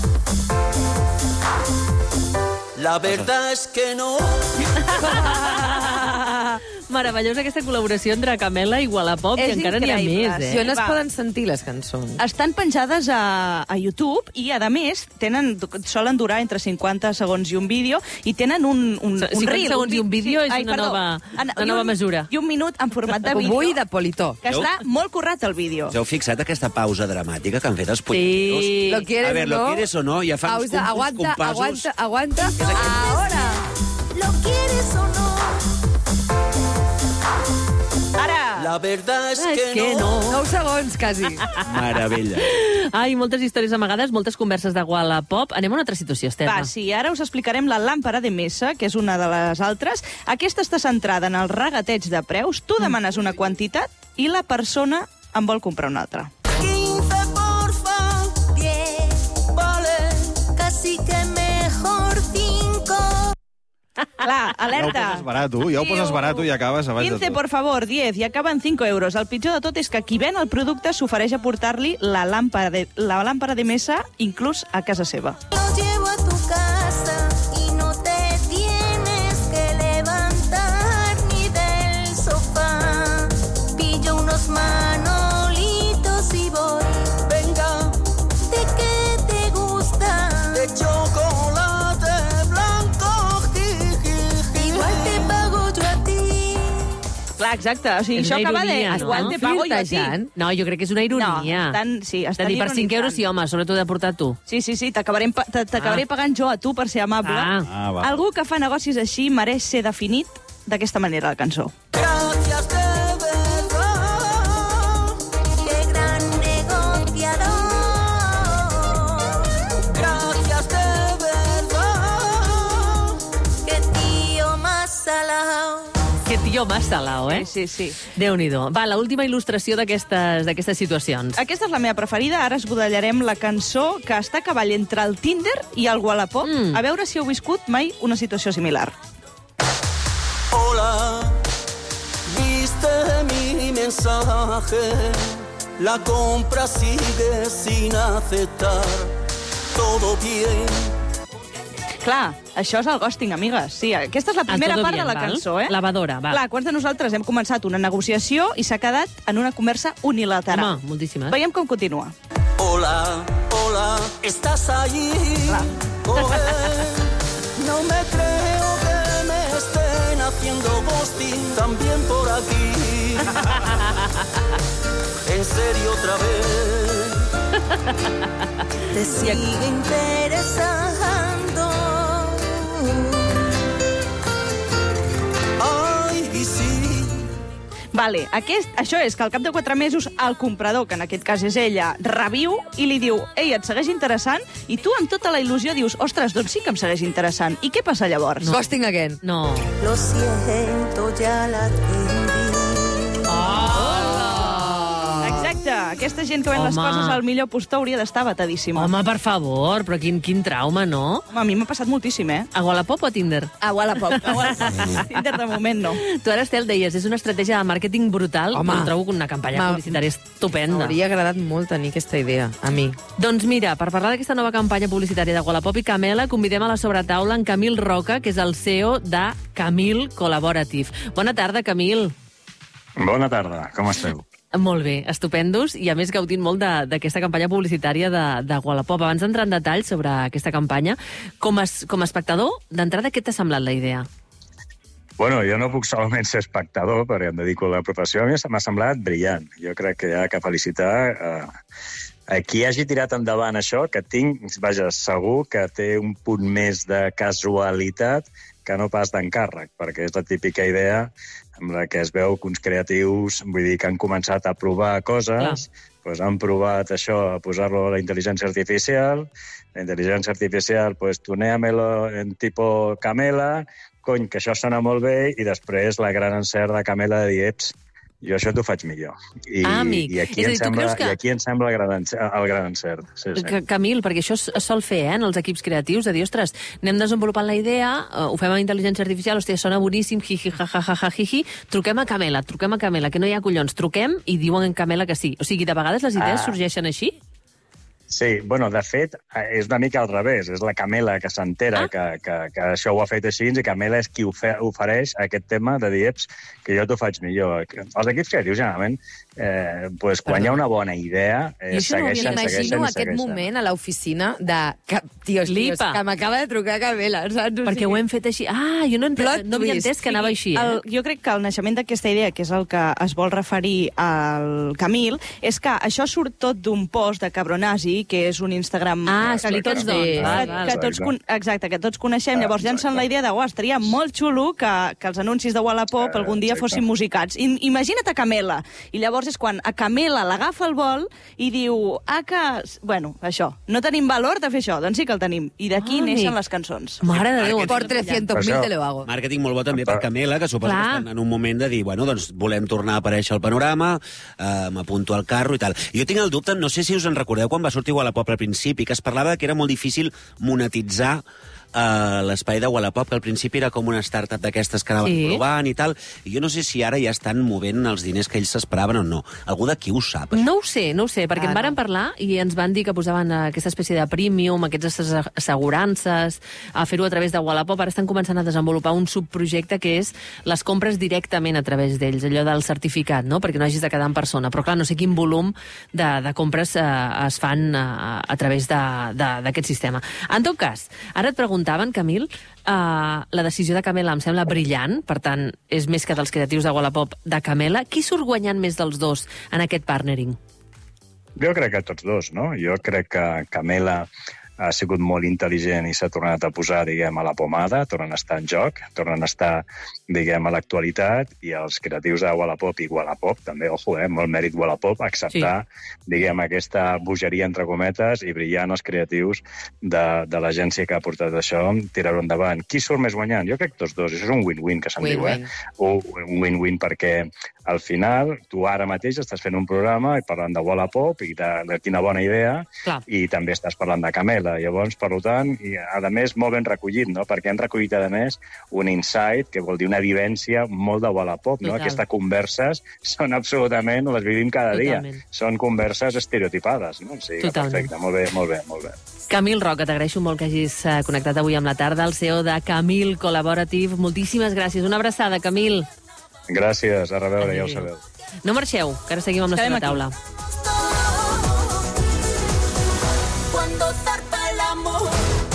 La verdad es que no. Meravellosa aquesta col·laboració entre Camela i Wallapop, que És encara n'hi ha increïble, més, eh? sí. I on es Va. poden sentir les cançons? Estan penjades a, a YouTube i, a més, tenen, solen durar entre cinquanta segons i un vídeo i tenen un, un, un cinquanta reel. segons i un vídeo és Ai, una perdó. nova- En- una i nova un- mesura. I un minut en format de vídeo. Vull de politó. Que està molt currat, el vídeo. Us heu fixat aquesta pausa dramàtica que han fet els Sí. polleros? Lo quieres A ver, o lo no? quieres o no, ja fan uns, Pausa, uns aguanta, compassos. aguanta, aguanta. Ahora. ¿Lo quieres o no? Ara! La verdad es És que, que no. Nou segons, quasi. Meravella. Ai, moltes històries amagades, moltes converses de Wallapop. Anem a una altra situació, Estela. Va, sí, ara us explicarem la làmpara de mesa, que és una de les altres. Aquesta està centrada en el regateig de preus. Tu demanes una quantitat i la persona en vol comprar una altra. quince, porfa, diez, vale, casi que mejor cinco. Clar, Ja ho alerta. poses barat, tu. Ja ho poses barat, tu, i acabes a baix de quince, tot. por favor, diez, i acaben cinco euros. El pitjor de tot és que qui ven el producte s'ofereix a portar-li la làmpara de, la làmpara de mesa inclús a casa seva. Lo llevo a tu casa y no te tienes que levantar ni del sofá. Pillo unos manolitos y voy. Venga, ¿de qué te gusta? De chocolate blanco. Igual te pago yo a ti. Clar, exacte. O sigui, És això una acaba ironia, de... no? Igual te pago jo a ti. Flirtejant. No, jo crec que és una ironia. No, estan, sí, de estan dir per cinc ironitzant. euros, sí, home, sobretot de portar tu. Sí, sí, sí, t'acabaré pa t'acabaré Ah. pagant jo a tu per ser amable. Ah. Ah, va. Algú que fa negocis així mereix ser definit d'aquesta manera, la cançó. Gracias de verdad. Qué gran negociador. Gracias de verdad. Qué tío más salado. Que tio más salao, eh? Sí, sí, sí. Déu-n'hi-do. Va, l'última il·lustració d'aquestes d'aquestes situacions. Aquesta és la meva preferida. Ara esbudellarem la cançó que està a cavall entre el Tinder i el Wallapop. Mm. A veure si heu viscut mai una situació similar. Hola, viste mi mensaje. La compra sigue sin aceptar. Todo bien. Clar, això és el ghosting, amigues. Sí, aquesta és la primera todo part bien, de la val? cançó, eh? Lavadora, va. Clar, quants de nosaltres hem començat una negociació i s'ha quedat en una conversa unilateral? Home, moltíssimes. Veiem com continua. Hola, hola, ¿estás allí? Oye, no me creo que me estén haciendo ghosting también por aquí. En serio otra vez. Te sigue interesando. Ay, y sí. Vale, aquest, això és que al cap de quatre mesos el comprador, que en aquest cas és ella, reviu i li diu «Ei, et segueix interessant?» I tu amb tota la il·lusió dius «Ostres, doncs sí que em segueix interessant». I què passa llavors? No. Ghosting again. No. Lo siento, ya la atendí. Exacte, aquesta gent que ven les Home. coses al millor postor hauria d'estar batadíssima. Home, per favor, però quin, quin trauma, no? Home, a mi m'ha passat moltíssim, eh? A Wallapop o a Tinder? A Wallapop. A Wallapop. Tinder de moment no. Tu ara, Estel, deies, és una estratègia de màrqueting brutal, Home. però trobo una campanya M'ha- publicitària estupenda. M'hauria agradat molt tenir aquesta idea, a mi. Doncs mira, per parlar d'aquesta nova campanya publicitària de Wallapop i Camela, convidem a la sobretaula en Camil Roca, que és el C E O de Camil Collaborative. Bona tarda, Camil. Bona tarda, com esteu? Molt bé, estupendos, i a més gaudint molt de- d'aquesta campanya publicitària de, de Wallapop. Abans d'entrar en detall sobre aquesta campanya, com a, com a espectador, d'entrada, què t'ha semblat la idea? Bueno, jo no puc solament ser espectador, perquè em dedico a la professió. A mi m'ha semblat brillant. Jo crec que hi ha que felicitar eh, a qui hagi tirat endavant això, que tinc, vaja, segur que té un punt més de casualitat que no pas d'encàrrec, perquè és la típica idea amb la que es veu que uns creatius, vull dir, que han començat a provar coses, doncs han provat això, a posar-lo a la intel·ligència artificial, la intel·ligència artificial, pues, tunéamelo en tipo Camela, cony, que això sona molt bé, i després la gran encert de Camela de dir, eps, Jo això t'ho faig millor. I, Ah, amic. I aquí, És a em dir, tu sembla, creus que- I aquí em sembla el gran, encer- el gran encert. Sí, sí. Que, Camil, perquè això es, es sol fer, eh, en els equips creatius, de dir, ostres, anem desenvolupant la idea, uh, ho fem amb intel·ligència artificial, hòstia, sona boníssim, jiji, jajajaja, jiji, truquem a Camela, truquem a Camela, que no hi ha collons, truquem i diuen en Camela que sí. O sigui, de vegades les idees Ah. sorgeixen així? Sí, bueno, de fet, eh, és una mica al revés. És la Camela que s'entera ah. que, que, que això ho ha fet així, i Camela és qui ofe ofereix aquest tema de dir, eps, que jo t'ho faig millor. Els equips creatius, generalment, eh, pues, quan Perdó. hi ha una bona idea, eh, segueixen, segueixen i M'imagino aquest segueixen. moment a l'oficina de... Que, tios, tios, Flipa. que m'acaba de trucar Camela, saps? O Perquè sigui, ho hem fet així. Ah, jo no, ent Plot no havia twist. entès que anava així, eh? El, jo crec que el naixement d'aquesta idea, que és el que es vol referir al Camil, és que això surt tot d'un post de Cabronasi, que és un Instagram Ah, que, li tots, exacte. que, Val, val. que tots, con- exacte, que tots coneixem. Llavors llancen la idea de, oh, estaria molt xulo que, que els anuncis de Wallapop algun dia exacte. fossin musicats. I, imagina't a Camela. I llavors és quan a Camela l'agafa el vol i diu, ah, que... Bueno, això, no tenim valor de fer això. Doncs sí que el tenim. I d'aquí Ah, neixen amic. les cançons. Mare de Déu. Por trescientos mil te lo hago. Màrqueting molt bo també per Camela, que suposo que Clar. estan en un moment de dir, bueno, doncs volem tornar a aparèixer al panorama, eh, m'apunto al carro i tal. Jo tinc el dubte, no sé si us en recordeu, quan va sortir Wallapop al principi, que es parlava que era molt difícil monetitzar uh, l'espai de Wallapop, que al principi era com una startup d'aquestes que anaven Sí. provant i tal, i jo no sé si ara ja estan movent els diners que ells s'esperaven o no. Algú d'aquí ho sap, això? No ho sé, no ho sé, perquè Ah, en varen no. parlar i ens van dir que posaven aquesta espècie de premium, aquestes assegurances, a fer-ho a través de Wallapop. Ara estan començant a desenvolupar un subprojecte que és les compres directament a través d'ells, allò del certificat, no? Perquè no hagis de quedar en persona. Però clar, no sé quin volum de, de compres eh, es fan eh, a través d'aquest de, sistema. En tot cas, ara et preguntaven, Camil, eh, la decisió de Camela em sembla brillant, per tant, és més que dels creatius de Wallapop de Camela. Qui surt guanyant més dels dos en aquest partnering? Jo crec que tots dos, no? Jo crec que Camela ha sigut molt intel·ligent i s'ha tornat a posar, diguem, a la pomada, tornen a estar en joc, tornen a estar, diguem, a l'actualitat, i els creatius de Wallapop i Wallapop, també, ojo, eh, molt mèrit Wallapop, acceptar, sí. diguem, aquesta bogeria, entre cometes, i brillant els creatius de, de l'agència que ha portat això, tirar-ho endavant. Qui surt més guanyant? Jo crec que tots dos. Això és un win-win, que se'n diu, eh? O un win-win perquè al final tu ara mateix estàs fent un programa i parlant de Wallapop i de, de quina bona idea, Clar. i també estàs parlant de Camela. Llavors, per tant, i a més, molt ben recollit, no? Perquè han recollit, a més, un insight, que vol dir una vivència molt de Wallapop, no? Total. Aquestes converses són absolutament, les vivim cada Totalment. dia. Són converses estereotipades, no? O sigui, Totalment. perfecte, molt bé, molt bé, molt bé. Camil Roca, t'agraeixo molt que hagis eh, connectat avui amb la tarda, el C E O de Camil Collaborative. Moltíssimes gràcies. Una abraçada, Camil. Gràcies, a reveure, ja ho Adéu. sabeu. No marxeu, que ara seguim amb la Quedem seva taula. Cuando zarpa el amor.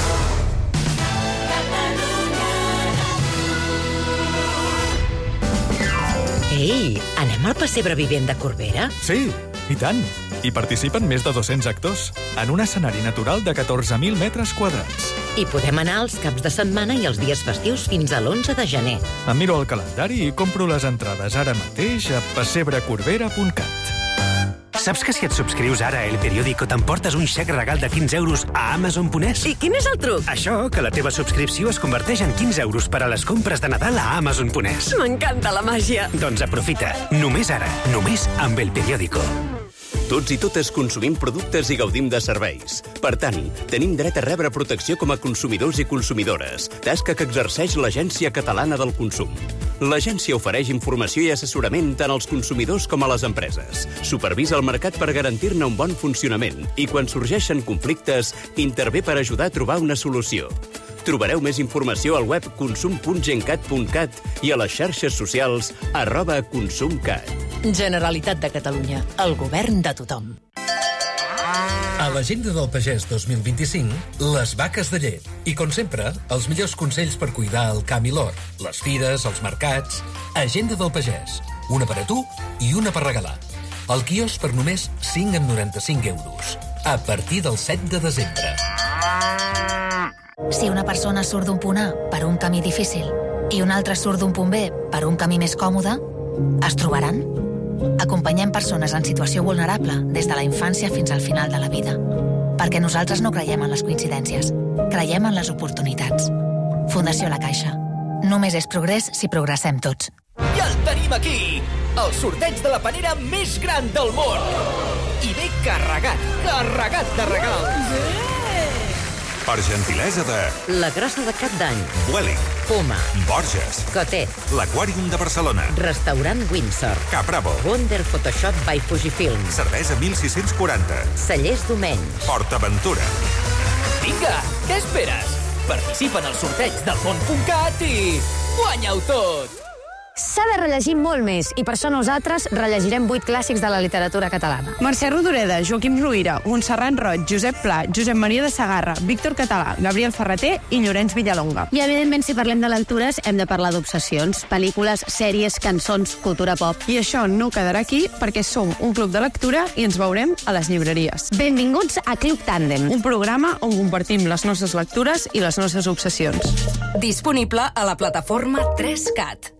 Ei, anem al pessebre vivent de Corbera? Sí, i tant. Hi participen més de dos-cents actors, en un escenari natural de catorze mil metres quadrats. I podem anar els caps de setmana i els dies festius fins a l'onze de gener. Em miro el calendari i compro les entrades ara mateix a pessebrecorbera punt cat. Saps que si et subscrius ara a El Periódico t'emportes un xec regal de quinze euros a Amazon punt es? I quin és el truc? Això, que la teva subscripció es converteix en quinze euros per a les compres de Nadal a Amazon punt es. M'encanta la màgia. Doncs aprofita. Només ara. Només amb El Periódico. Tots i totes consumim productes i gaudim de serveis. Per tant, tenim dret a rebre protecció com a consumidors i consumidores, tasca que exerceix l'Agència Catalana del Consum. L'agència ofereix informació i assessorament tant als consumidors com a les empreses. Supervisa el mercat per garantir-ne un bon funcionament i, quan sorgeixen conflictes, intervé per ajudar a trobar una solució. Trobareu més informació al web consum punt gencat punt cat i a les xarxes socials arroba consumcat. Generalitat de Catalunya, el govern de tothom. A l'Agenda del Pagès dos mil vint-i-cinc, les vaques de llet. I, com sempre, els millors consells per cuidar el camp i l'hort, les fires, els mercats... Agenda del Pagès. Una per a tu i una per regalar. El quiosc per només cinc coma noranta-cinc euros. A partir del set de desembre. Si una persona surt d'un punt A per un camí difícil i una altra surt d'un punt B per un camí més còmode, es trobaran? Acompanyem persones en situació vulnerable des de la infància fins al final de la vida. Perquè nosaltres no creiem en les coincidències. Creiem en les oportunitats. Fundació La Caixa. Només és progrés si progressem tots. Ja el tenim aquí! el sorteig de la panera més gran del món. I ve carregat, carregat de regals. Per gentilesa de... La Grossa de Cap d'Any. Vueling. Puma. Borges. Cotet. L'Aquàrium de Barcelona. Restaurant Windsor. Capravo. Wonder Photoshop by Fujifilm. Cervesa mil sis-cents quaranta. Cellers Domenys. PortAventura. Vinga, què esperes? Participa en el sorteig del món punt cat i guanya-ho tot! S'ha de rellegir molt més, i per això nosaltres rellegirem vuit clàssics de la literatura catalana. Mercè Rodoreda, Joaquim Ruyra, Montserrat Roig, Josep Pla, Josep Maria de Sagarra, Víctor Català, Gabriel Ferreter i Llorenç Villalonga. I, evidentment, si parlem de lectures, hem de parlar d'obsessions, pel·lícules, sèries, cançons, cultura pop. I això no quedarà aquí, perquè som un club de lectura i ens veurem a les llibreries. Benvinguts a Club Tàndem, un programa on compartim les nostres lectures i les nostres obsessions. Disponible a la plataforma tres cat.